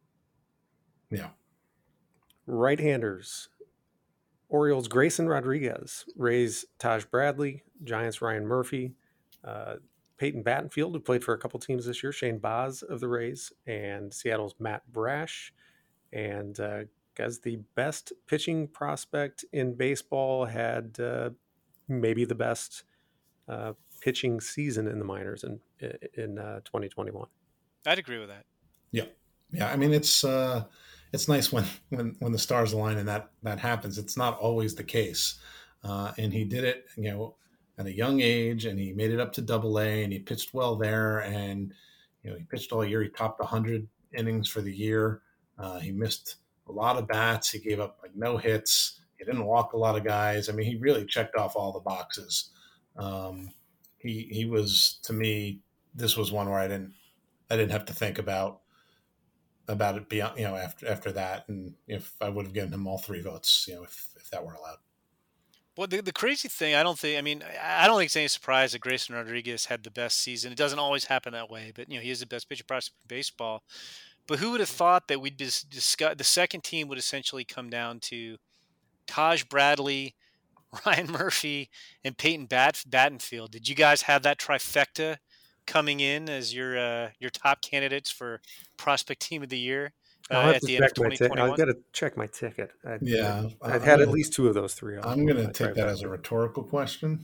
Yeah. Right-handers. Orioles Grayson Rodriguez, Rays Taj Bradley, Giants Ryan Murphy, uh, Peyton Battenfield, who played for a couple teams this year, Shane Baz of the Rays, and Seattle's Matt Brash. And uh, guys, the best pitching prospect in baseball had uh, maybe the best uh, pitching season in the minors in in uh, twenty twenty-one. I'd agree with that. Yeah, yeah. I mean, it's uh, it's nice when, when when the stars align and that that happens. It's not always the case, uh, and he did it, you know, at a young age, and he made it up to Double A, and he pitched well there, and you know, he pitched all year. He topped one hundred innings for the year. Uh, he missed a lot of bats. He gave up like no hits. He didn't walk a lot of guys. I mean, he really checked off all the boxes. Um, he he was, to me, this was one where I didn't I didn't have to think about about it beyond, you know, after after that, and if I would have given him all three votes, you know, if if that were allowed. Well, the, the crazy thing, I don't think, I mean, I don't think it's any surprise that Grayson Rodriguez had the best season. It doesn't always happen that way, but, you know, he is the best pitcher prospect in baseball. But who would have thought that we'd dis- discuss, the second team would essentially come down to Taj Bradley, Ryan Murphy, and Peyton Bat- Battenfield? Did you guys have that trifecta coming in as your uh, your top candidates for prospect team of the year uh, I'll have at to the end of check my twenty ticket. twenty-one? I've got to check my ticket. I'd, Yeah, I'd, uh, I've had I'm at gonna- least two of those three. on- I'm going on to my take that as a trifecta. rhetorical question.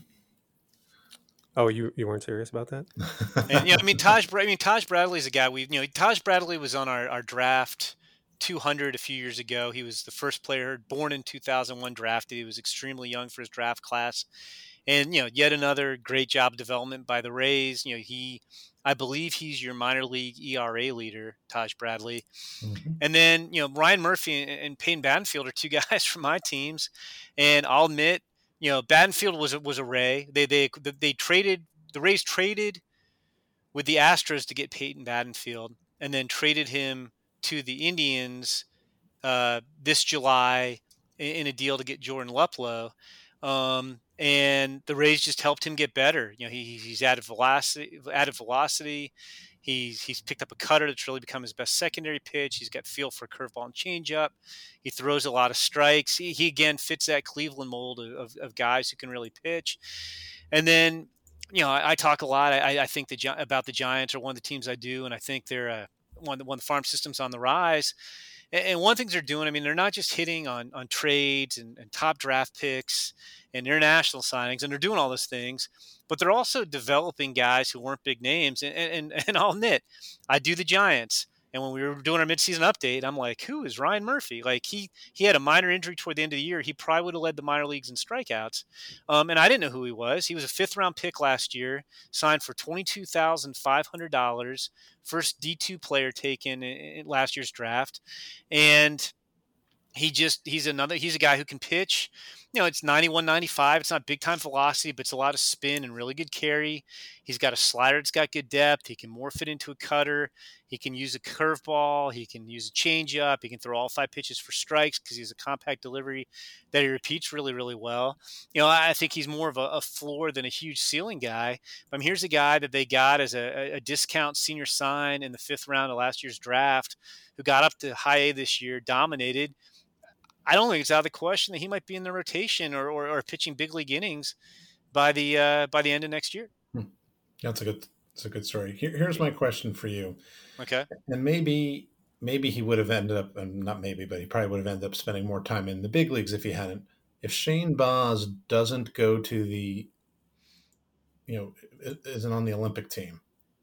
Oh, you, you weren't serious about that? And, you know, I mean, Taj. Bra- I mean, Taj Bradley's a guy we, you know, Taj Bradley was on our, our draft two hundred a few years ago. He was the first player born in two thousand one drafted. He was extremely young for his draft class, and you know, yet another great job development by the Rays. You know, he, I believe he's your minor league E R A leader, Taj Bradley. Mm-hmm. And then, you know, Ryan Murphy and, and Peyton Battenfield are two guys from my teams, and I'll admit, you know, Battenfield was a, was a Ray. They they they traded the Rays traded with the Astros to get Peyton Battenfield, and then traded him to the Indians uh, this July in, in a deal to get Jordan Luplow. Um, and the Rays just helped him get better. You know, he, he's added velocity, added velocity. He's he's picked up a cutter that's really become his best secondary pitch. He's got feel for curveball and changeup. He throws a lot of strikes. He, he again fits that Cleveland mold of, of, of guys who can really pitch. And then, you know, I, I talk a lot. I, I think the about the Giants are one of the teams I do, and I think they're uh, one one of the farm systems on the rise. And one thing they're doing, I mean, they're not just hitting on on trades and, and top draft picks and international signings, and they're doing all those things, but they're also developing guys who weren't big names. And, and, and I'll admit, I do the Giants. And when we were doing our midseason update, I'm like, who is Ryan Murphy? Like he he had a minor injury toward the end of the year. He probably would have led the minor leagues in strikeouts. Um, and I didn't know who he was. He was a fifth round pick last year, signed for twenty-two thousand five hundred dollars, first D two player taken in, in last year's draft. And he just, he's another, he's a guy who can pitch. You know, it's ninety-one, ninety-five. It's not big time velocity, but it's a lot of spin and really good carry. He's got a slider that's got good depth. He can morph it into a cutter. He can use a curveball. He can use a changeup. He can throw all five pitches for strikes because he's a compact delivery that he repeats really, really well. You know, I think he's more of a, a floor than a huge ceiling guy. But here's a guy that they got as a, a discount senior sign in the fifth round of last year's draft who got up to high A this year, dominated. I don't think it's out of the question that he might be in the rotation or, or, or pitching big league innings by the uh, by the end of next year. Hmm. That's a good that's a good story. Here, here's my question for you. Okay. And maybe maybe he would have ended up, and not maybe, but he probably would have ended up spending more time in the big leagues if he hadn't. If Shane Baz doesn't go to the, you know, isn't on the Olympic team,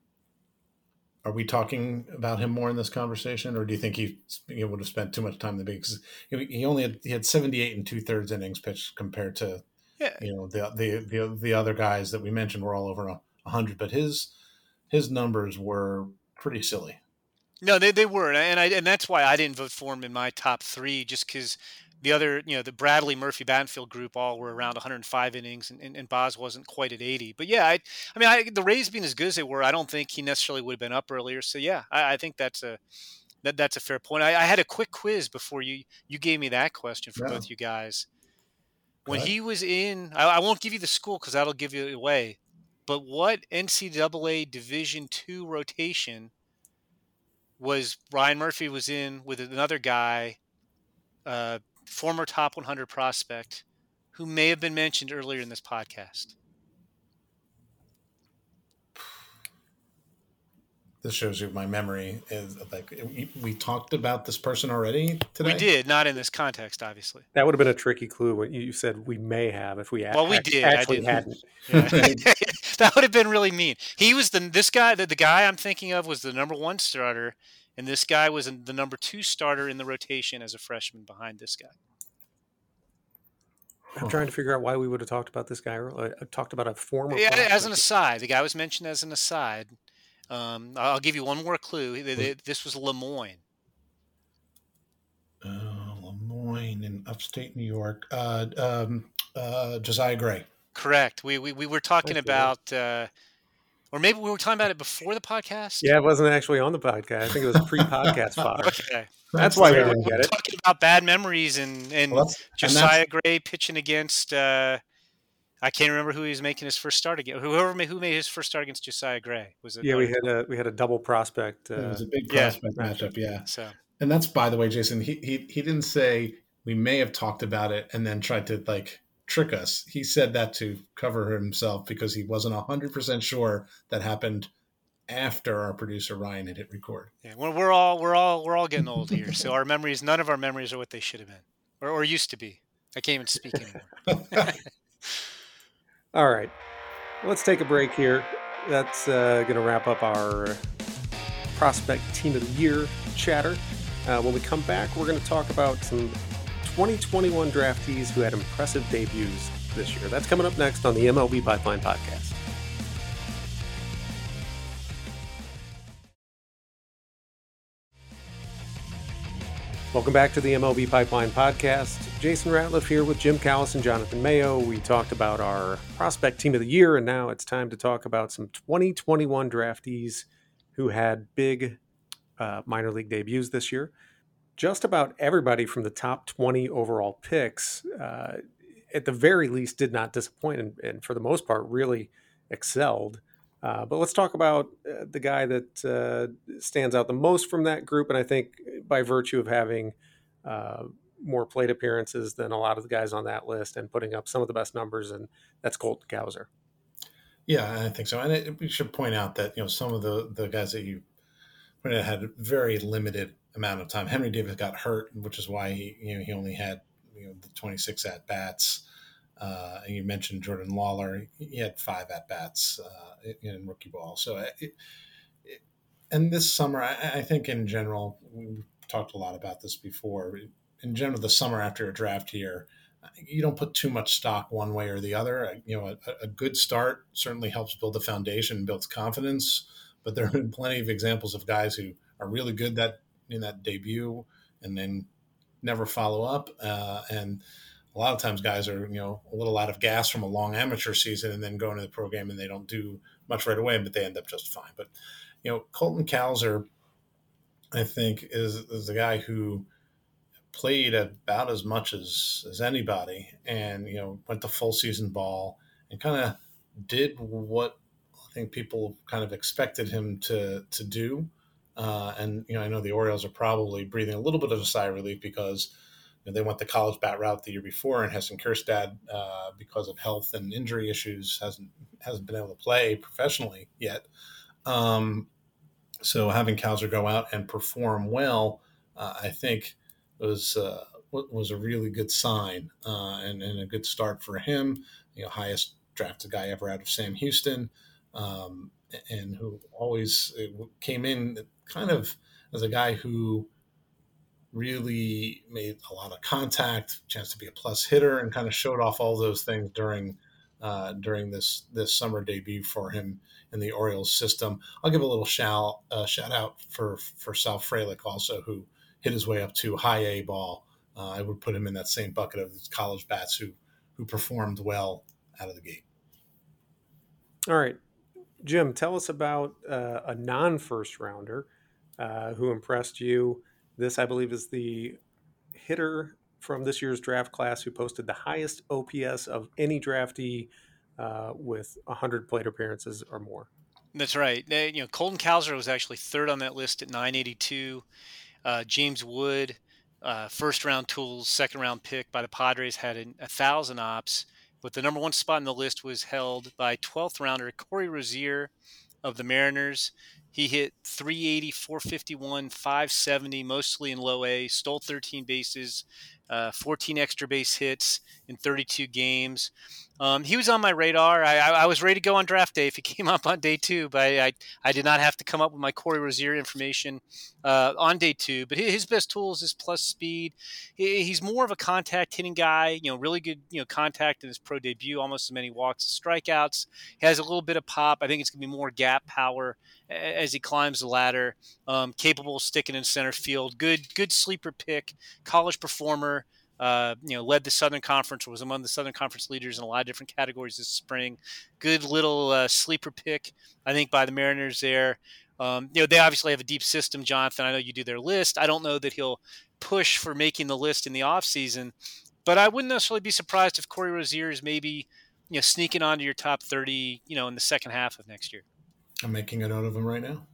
are we talking about him more in this conversation, or do you think he, he would have spent too much time in the big? Because he only had, he had seventy-eight and two thirds innings pitched compared to, yeah. you know, the, the the the other guys that we mentioned were all over a hundred, but his his numbers were pretty silly. No, they they were, and I and that's why I didn't vote for him in my top three, just because the other, you know, the Bradley, Murphy, Banfield group all were around one hundred five innings, and, and, and Baz wasn't quite at eighty. But yeah, I, I mean, I, the Rays being as good as they were, I don't think he necessarily would have been up earlier. So yeah, I, I think that's a that that's a fair point. I, I had a quick quiz before you you gave me that question for yeah. both you guys. When he was in, I, I won't give you the school because that'll give you away. But what N C double A Division two rotation was Ryan Murphy was in with another guy? Uh, former top one hundred prospect who may have been mentioned earlier in this podcast. This shows you my memory is like we, we talked about this person already today. We did, not in this context, obviously. That would have been a tricky clue when you said we may have if we well, we did. actually hadn't. Yeah. That would have been really mean. He was the this guy that the guy I'm thinking of was the number one starter. And this guy was the number two starter in the rotation as a freshman behind this guy. I'm trying to figure out why we would have talked about this guy. I talked about a former. Yeah, as an aside. The guy was mentioned as an aside. Um, I'll give you one more clue. This was Lemoyne. Uh, Lemoyne in upstate New York. Uh, um, uh, Josiah Gray. Correct. We we, we were talking That's about... Uh, Or maybe we were talking about it before the podcast. Yeah, it wasn't actually on the podcast. I think it was a pre-podcast fodder. Okay, that's why we we're, didn't get we're it. Talking about bad memories and and well, Josiah and Gray pitching against. Uh, I can't remember who he was making his first start against. Whoever made, who made his first start against Josiah Gray was it? Yeah, we had a we had a double prospect. Uh, it was a big prospect yeah. matchup. Yeah. So, and that's, by the way, Jason. He he he didn't say we may have talked about it and then tried to like trick us. He said that to cover himself because he wasn't one hundred percent sure that happened after our producer Ryan had hit record. Yeah, we're, we're all we're all we're all getting old here, so our memories, none of our memories are what they should have been, or, or used to be. I can't even speak anymore. All right, let's take a break here. That's uh, going to wrap up our prospect team of the year chatter. Uh, when we come back, we're going to talk about some twenty twenty-one draftees who had impressive debuts this year. That's coming up next on the M L B Pipeline Podcast. Welcome back to the M L B Pipeline Podcast. Jason Ratliff here with Jim Callis and Jonathan Mayo. We talked about our prospect team of the year, and now it's time to talk about some twenty twenty-one draftees who had big uh, minor league debuts this year. just about everybody from the top twenty overall picks, uh, at the very least, did not disappoint, and, and for the most part, really excelled. Uh, but let's talk about uh, the guy that uh, stands out the most from that group, and I think by virtue of having uh, more plate appearances than a lot of the guys on that list and putting up some of the best numbers, and that's Colton Cowser. Yeah, I think so. And it, we should point out that, you know, some of the, the guys that you pointed out had very limited amount of time. Henry Davis got hurt, which is why he, you know, he only had, you know, the twenty-six at bats. Uh, and you mentioned Jordan Lawler; he had five at bats uh, in rookie ball. So, it, it, and this summer, I, I think in general, we've talked a lot about this before. In general, the summer after a draft year, you don't put too much stock one way or the other. You know, a, a good start certainly helps build the foundation, builds confidence. But there have been plenty of examples of guys who are really good that in that debut and then never follow up. Uh, and a lot of times guys are, you know, a little out of gas from a long amateur season and then go into the pro game and they don't do much right away, but they end up just fine. But, you know, Colton Cowser, I think, is, is the guy who played about as much as, as anybody and, you know, went to full season ball and kind of did what I think people kind of expected him to to do. Uh, and, you know, I know the Orioles are probably breathing a little bit of a sigh of relief because you know, they went the college bat route the year before, and Heston Kjerstad, uh, because of health and injury issues, hasn't hasn't been able to play professionally yet. Um, so having Cowser go out and perform well, uh, I think was uh, was a really good sign uh, and, and a good start for him. You know, highest drafted guy ever out of Sam Houston. Um, and who always came in kind of as a guy who really made a lot of contact, chance to be a plus hitter, and kind of showed off all those things during uh, during this this summer debut for him in the Orioles system. I'll give a little shout uh, shout out for for Sal Frelick also, who hit his way up to high A ball. Uh, I would put him in that same bucket of these college bats who who performed well out of the gate. All right. Jim, tell us about uh, a non-first rounder uh, who impressed you. This, I believe, is the hitter from this year's draft class who posted the highest O P S of any draftee uh, with one hundred plate appearances or more. That's right. They, you know, Colton Cowser was actually third on that list at nine eighty-two. Uh, James Wood, uh, first round tools, second round pick by the Padres, had a, a thousand ops. But the number one spot in the list was held by twelfth rounder Corey Rozier of the Mariners. He hit three eighty, four fifty-one, five seventy, mostly in low A, stole thirteen bases, uh, fourteen extra base hits in thirty-two games. Um, he was on my radar. I, I, I was ready to go on draft day if he came up on day two, but I, I, I did not have to come up with my Corey Rozier information uh, on day two. But his best tool is his plus speed. He, he's more of a contact hitting guy, you know, really good, you know, contact in his pro debut, almost as many walks as strikeouts. He has a little bit of pop. I think it's going to be more gap power as he climbs the ladder. Um, capable of sticking in center field. Good, good sleeper pick. College performer. Uh, you know, led the Southern Conference, was among the Southern Conference leaders in a lot of different categories this spring. Good little uh, sleeper pick, I think, by the Mariners there. Um, you know, they obviously have a deep system, Jonathan. I know you do their list. I don't know that he'll push for making the list in the offseason, but I wouldn't necessarily be surprised if Corey Rozier is maybe, you know, sneaking onto your top thirty, you know, in the second half of next year. I'm making a note of him right now.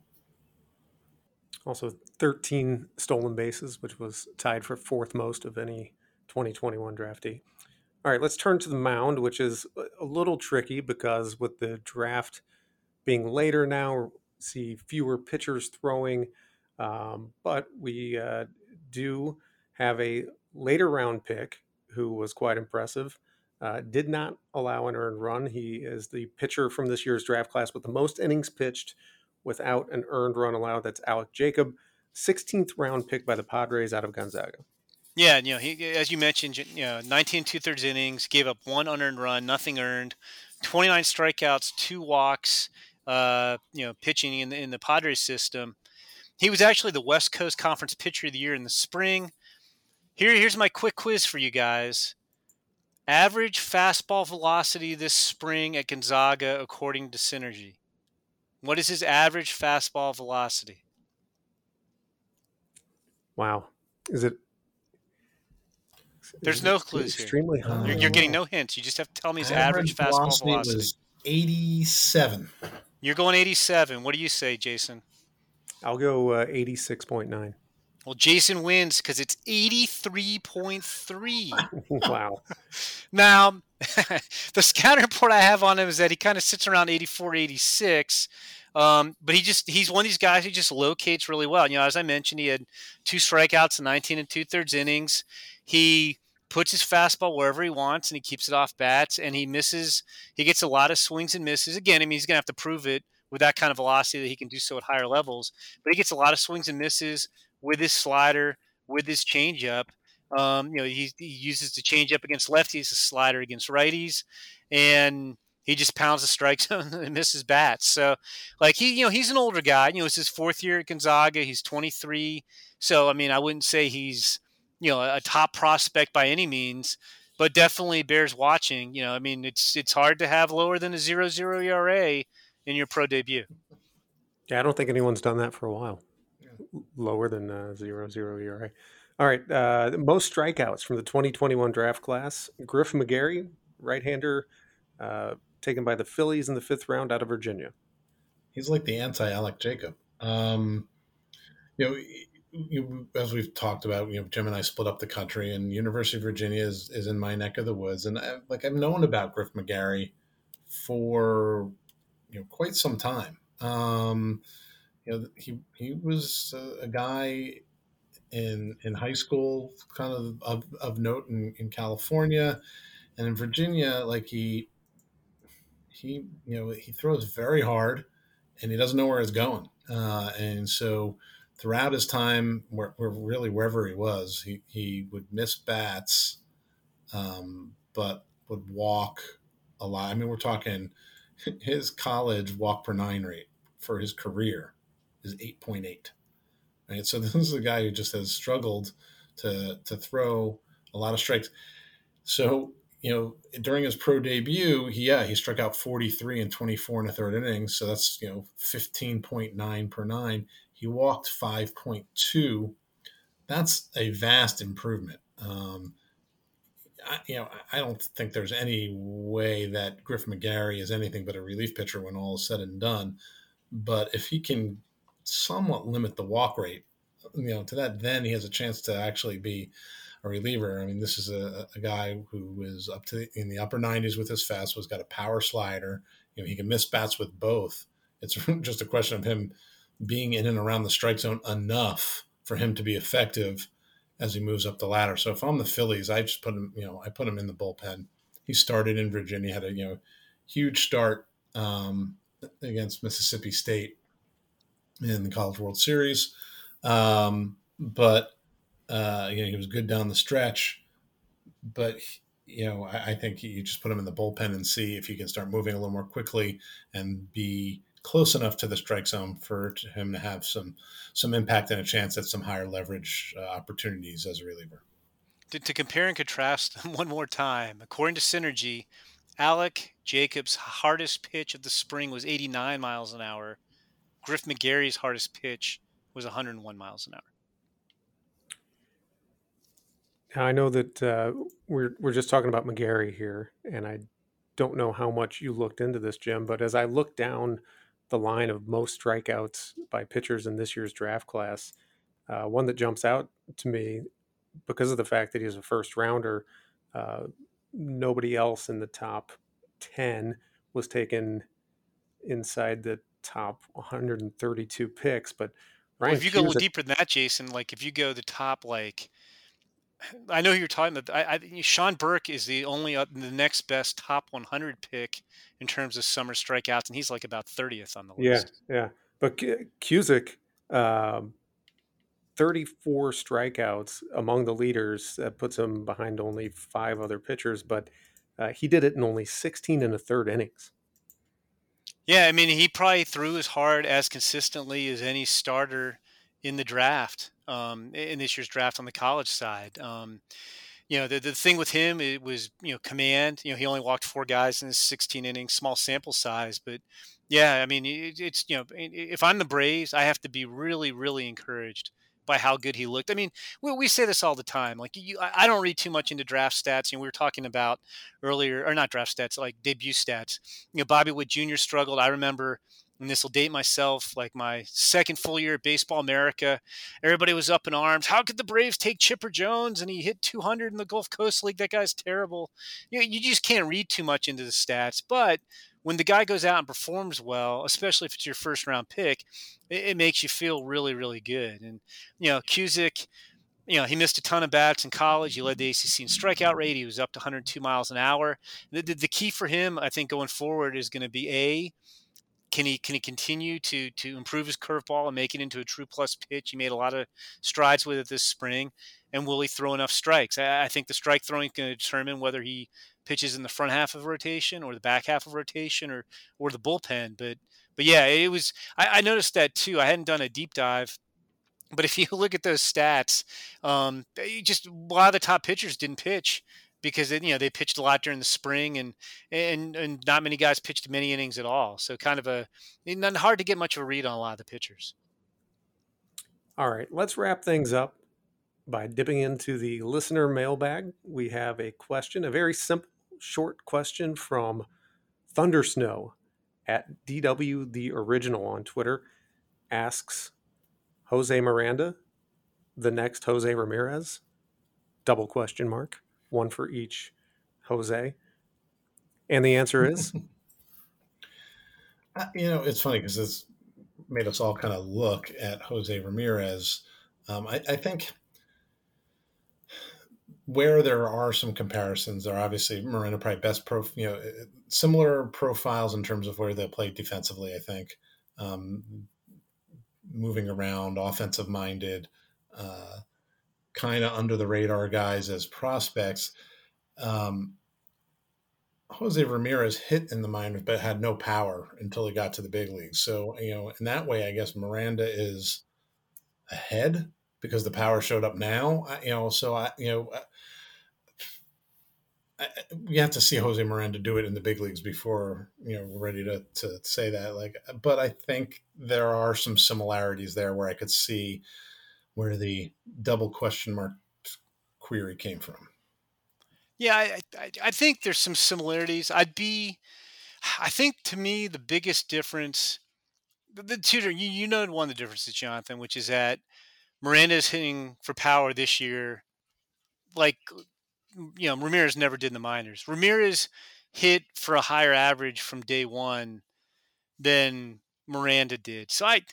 Also, thirteen stolen bases, which was tied for fourth most of any twenty twenty-one draftee. All right, let's turn to the mound, which is a little tricky because with the draft being later now, see fewer pitchers throwing, um, but we uh, do have a later round pick who was quite impressive. Uh, did not allow an earned run. He is the pitcher from this year's draft class with the most innings pitched without an earned run allowed. That's Alec Jacob, sixteenth round pick by the Padres out of Gonzaga. Yeah, you know, he, as you mentioned, you know, nineteen two-thirds innings, gave up one unearned run, nothing earned, twenty-nine strikeouts, two walks, uh, you know, pitching in the, in the Padres system. He was actually the West Coast Conference Pitcher of the Year in the spring. Here, here's my quick quiz for you guys. Average fastball velocity this spring at Gonzaga according to Synergy. What is his average fastball velocity? Wow. Is it? There's is no it clues here. extremely high? You're, you're getting no hints. You just have to tell me his average, Average fastball velocity velocity. was eighty-seven. You're going eighty-seven. What do you say, Jason? I'll go uh, eighty-six point nine. Well, Jason wins because it's eighty-three point three. Wow. Now, the scout report I have on him is that he kind of sits around eighty-four, eighty-six. Um, but he just he's one of these guys who just locates really well. You know, as I mentioned, he had two strikeouts in nineteen and two-thirds innings. He puts his fastball wherever he wants, and he keeps it off bats, and he misses. He gets a lot of swings and misses. Again, I mean, he's going to have to prove it with that kind of velocity that he can do so at higher levels. But he gets a lot of swings and misses with his slider, with his changeup. Um, you know, he, he uses the changeup against lefties, the slider against righties, and he just pounds the strike zone and misses bats. So, like, he, you know, he's an older guy. You know, it's his fourth year at Gonzaga. He's twenty-three. So, I mean, I wouldn't say he's, you know, a top prospect by any means, but definitely bears watching. You know, I mean, it's it's hard to have lower than a zero point oh E R A in your pro debut. Yeah, I don't think anyone's done that for a while. Lower than uh, zero zero E R A. All right, uh, most strikeouts from the twenty twenty-one draft class. Griff McGarry, right-hander, uh, taken by the Phillies in the fifth round out of Virginia. He's like the anti-Alec Jacob. Um, you know, you, as we've talked about, you know, Jim and I split up the country, and University of Virginia is, is in my neck of the woods. And I, like I've known about Griff McGarry for you know quite some time. Um, you know, he he was a, a guy in in high school, kind of of, of note in, in California, and in Virginia. Like he he you know he throws very hard, and he doesn't know where it's going. Uh, and so throughout his time, where, where really wherever he was, he he would miss bats, um, but would walk a lot. I mean, we're talking his college walk per nine rate for his career is eight point eight. Right. So this is a guy who just has struggled to to throw a lot of strikes. So, you know, during his pro debut, he, yeah, he struck out forty-three and twenty-four in a third innings. So that's, you know, fifteen point nine per nine. He walked five point two. That's a vast improvement. Um, I, you know, I don't think there's any way that Griff McGarry is anything but a relief pitcher when all is said and done. But if he can somewhat limit the walk rate, you know, to that, then he has a chance to actually be a reliever. I mean, this is a, a guy who is up to the, in the upper nineties with his fastball. He's got a power slider. You know, he can miss bats with both. It's just a question of him being in and around the strike zone enough for him to be effective as he moves up the ladder. So if I'm the Phillies, I just put him, you know, I put him in the bullpen. He started in Virginia, had a, you know, huge start um, against Mississippi State in the College World Series. Um, but, uh, you know, he was good down the stretch, but, you know, I, I think you just put him in the bullpen and see if he can start moving a little more quickly and be close enough to the strike zone for him to have some, some impact and a chance at some higher leverage uh, opportunities as a reliever. To, to compare and contrast them one more time, according to Synergy, Alec Jacobs' hardest pitch of the spring was eighty-nine miles an hour. Griff McGarry's hardest pitch was one hundred one miles an hour. Now, I know that uh, we're we're just talking about McGarry here, and I don't know how much you looked into this, Jim, but as I look down the line of most strikeouts by pitchers in this year's draft class, uh, one that jumps out to me because of the fact that he's a first rounder, uh, nobody else in the top ten was taken inside the top one hundred thirty-two picks. But Ryan, well, if you go a little Cusick, deeper than that, Jason, like if you go the top, like I know who you're talking about. I, I Sean Burke is the only uh, the next best top one hundred pick in terms of summer strikeouts, and he's like about thirtieth on the list. Yeah, yeah. But Cusick, um, thirty-four strikeouts among the leaders. That puts him behind only five other pitchers, but uh, he did it in only sixteen and a third innings. Yeah, I mean, he probably threw as hard as consistently as any starter in the draft, um, in this year's draft on the college side. Um, you know, the, the thing with him, it was, you know, command. You know, he only walked four guys in his sixteen innings, small sample size. But, yeah, I mean, it, it's, you know, if I'm the Braves, I have to be really, really encouraged by how good he looked. I mean, we, we say this all the time. Like you, I I don't read too much into draft stats. You know, we were talking about earlier, or not draft stats, like debut stats. You know, Bobby Witt Junior struggled. I remember, and this will date myself, like my second full year at Baseball America, everybody was up in arms. How could the Braves take Chipper Jones and he hit two hundred in the Gulf Coast League? That guy's terrible. You know, you just can't read too much into the stats. But when the guy goes out and performs well, especially if it's your first round pick, it, it makes you feel really, really good. And, you know, Cusick, you know, he missed a ton of bats in college. He led the A C C in strikeout rate. He was up to one hundred two miles an hour. The, the, the key for him, I think, going forward is going to be A, Can he can he continue to to improve his curveball and make it into a true plus pitch? He made a lot of strides with it this spring. And will he throw enough strikes? I, I think the strike throwing is going to determine whether he pitches in the front half of rotation or the back half of rotation or or the bullpen. But but yeah, it was. I, I noticed that too. I hadn't done a deep dive, but if you look at those stats, um, they just a lot of the top pitchers didn't pitch because you know they pitched a lot during the spring, and and and not many guys pitched many innings at all. So kind of a not hard to get much of a read on a lot of the pitchers. All right, let's wrap things up by dipping into the listener mailbag. We have a question, a very simple, short question from Thundersnow at D W the Original on Twitter. Asks, Jose Miranda the next Jose Ramirez? Double question mark. One for each Jose. And the answer is? You know, it's funny because this made us all kind of look at Jose Ramirez. Um, I, I think where there are some comparisons, there are obviously Miranda probably best pro, you know, similar profiles in terms of where they play defensively. I think um, moving around, offensive minded, uh, kind of under the radar guys as prospects. Um, Jose Ramirez hit in the minors, but had no power until he got to the big leagues. So, you know, in that way, I guess Miranda is ahead because the power showed up now. I, you know, so I, you know, I, I, we have to see Jose Miranda do it in the big leagues before, you know, we're ready to, to say that. Like, but I think there are some similarities there where I could see where the double question mark query came from. Yeah, I, I, I think there's some similarities. I'd be, I think to me the biggest difference, the, the two, you you know one of the differences, Jonathan, which is that Miranda is hitting for power this year, like you know Ramirez never did in the minors. Ramirez hit for a higher average from day one than Miranda did. So I,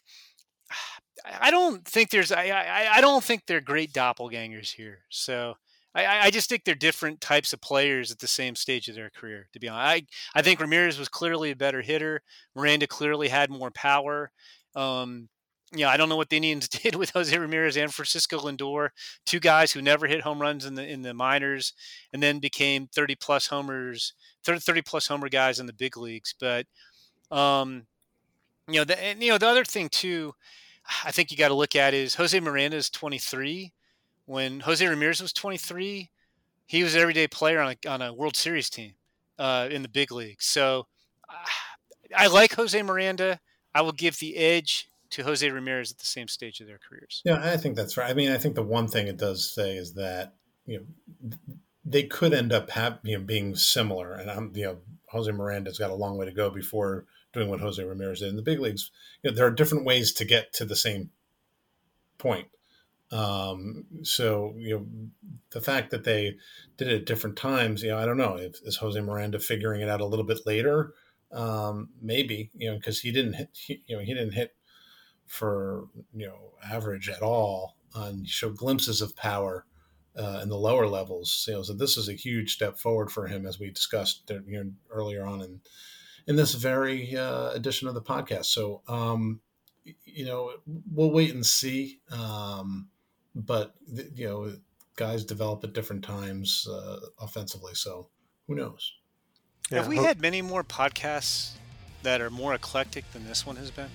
I don't think there's, I, I, I don't think they're great doppelgangers here. So. I, I just think they're different types of players at the same stage of their career, to be honest. I, I think Ramirez was clearly a better hitter. Miranda clearly had more power. Um, you know, I don't know what the Indians did with Jose Ramirez and Francisco Lindor, two guys who never hit home runs in the in the minors and then became thirty plus homers, thirty plus homer guys in the big leagues. But, um, you know, the, and, you know, the other thing too, I think you got to look at is Jose Miranda is twenty-three. When Jose Ramirez was twenty-three, he was an everyday player on a, on a World Series team uh, in the big league. So uh, I like Jose Miranda. I will give the edge to Jose Ramirez at the same stage of their careers. Yeah, I think that's right. I mean, I think the one thing it does say is that, you know, they could end up have, you know, being similar. And I'm, you know, Jose Miranda's got a long way to go before doing what Jose Ramirez did in the big leagues. You know, there are different ways to get to the same point. Um, so, you know, the fact that they did it at different times, you know, I don't know, if, is Jose Miranda figuring it out a little bit later? Um, maybe, you know, cause he didn't hit, he, you know, he didn't hit for, you know, average at all, and showed glimpses of power, uh, in the lower levels. You know, so this is a huge step forward for him, as we discussed, you know, earlier on in, in this very, uh, edition of the podcast. So, um, you know, we'll wait and see. Um, But, you know, guys develop at different times uh, offensively, so who knows? Yeah. Have we had many more podcasts that are more eclectic than this one has been?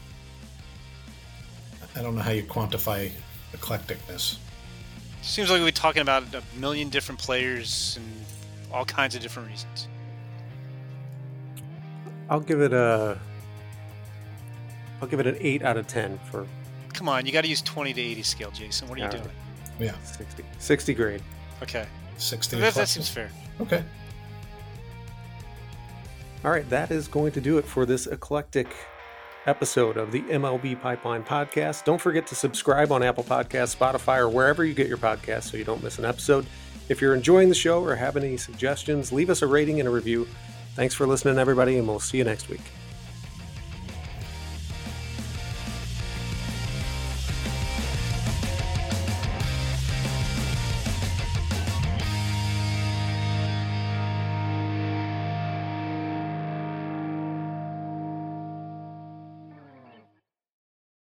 I don't know how you quantify eclecticness. Seems like we're talking about a million different players and all kinds of different reasons. I'll give it a, I'll give it an eight out of ten for Come on, you got to use twenty to eighty scale, Jason. What are you All doing? right. Yeah. sixty. sixty grade. Okay. sixty. That, that seems fair. Okay. All right, that is going to do it for this eclectic episode of the M L B Pipeline Podcast. Don't forget to subscribe on Apple Podcasts, Spotify, or wherever you get your podcasts so you don't miss an episode. If you're enjoying the show or have any suggestions, leave us a rating and a review. Thanks for listening, everybody, and we'll see you next week.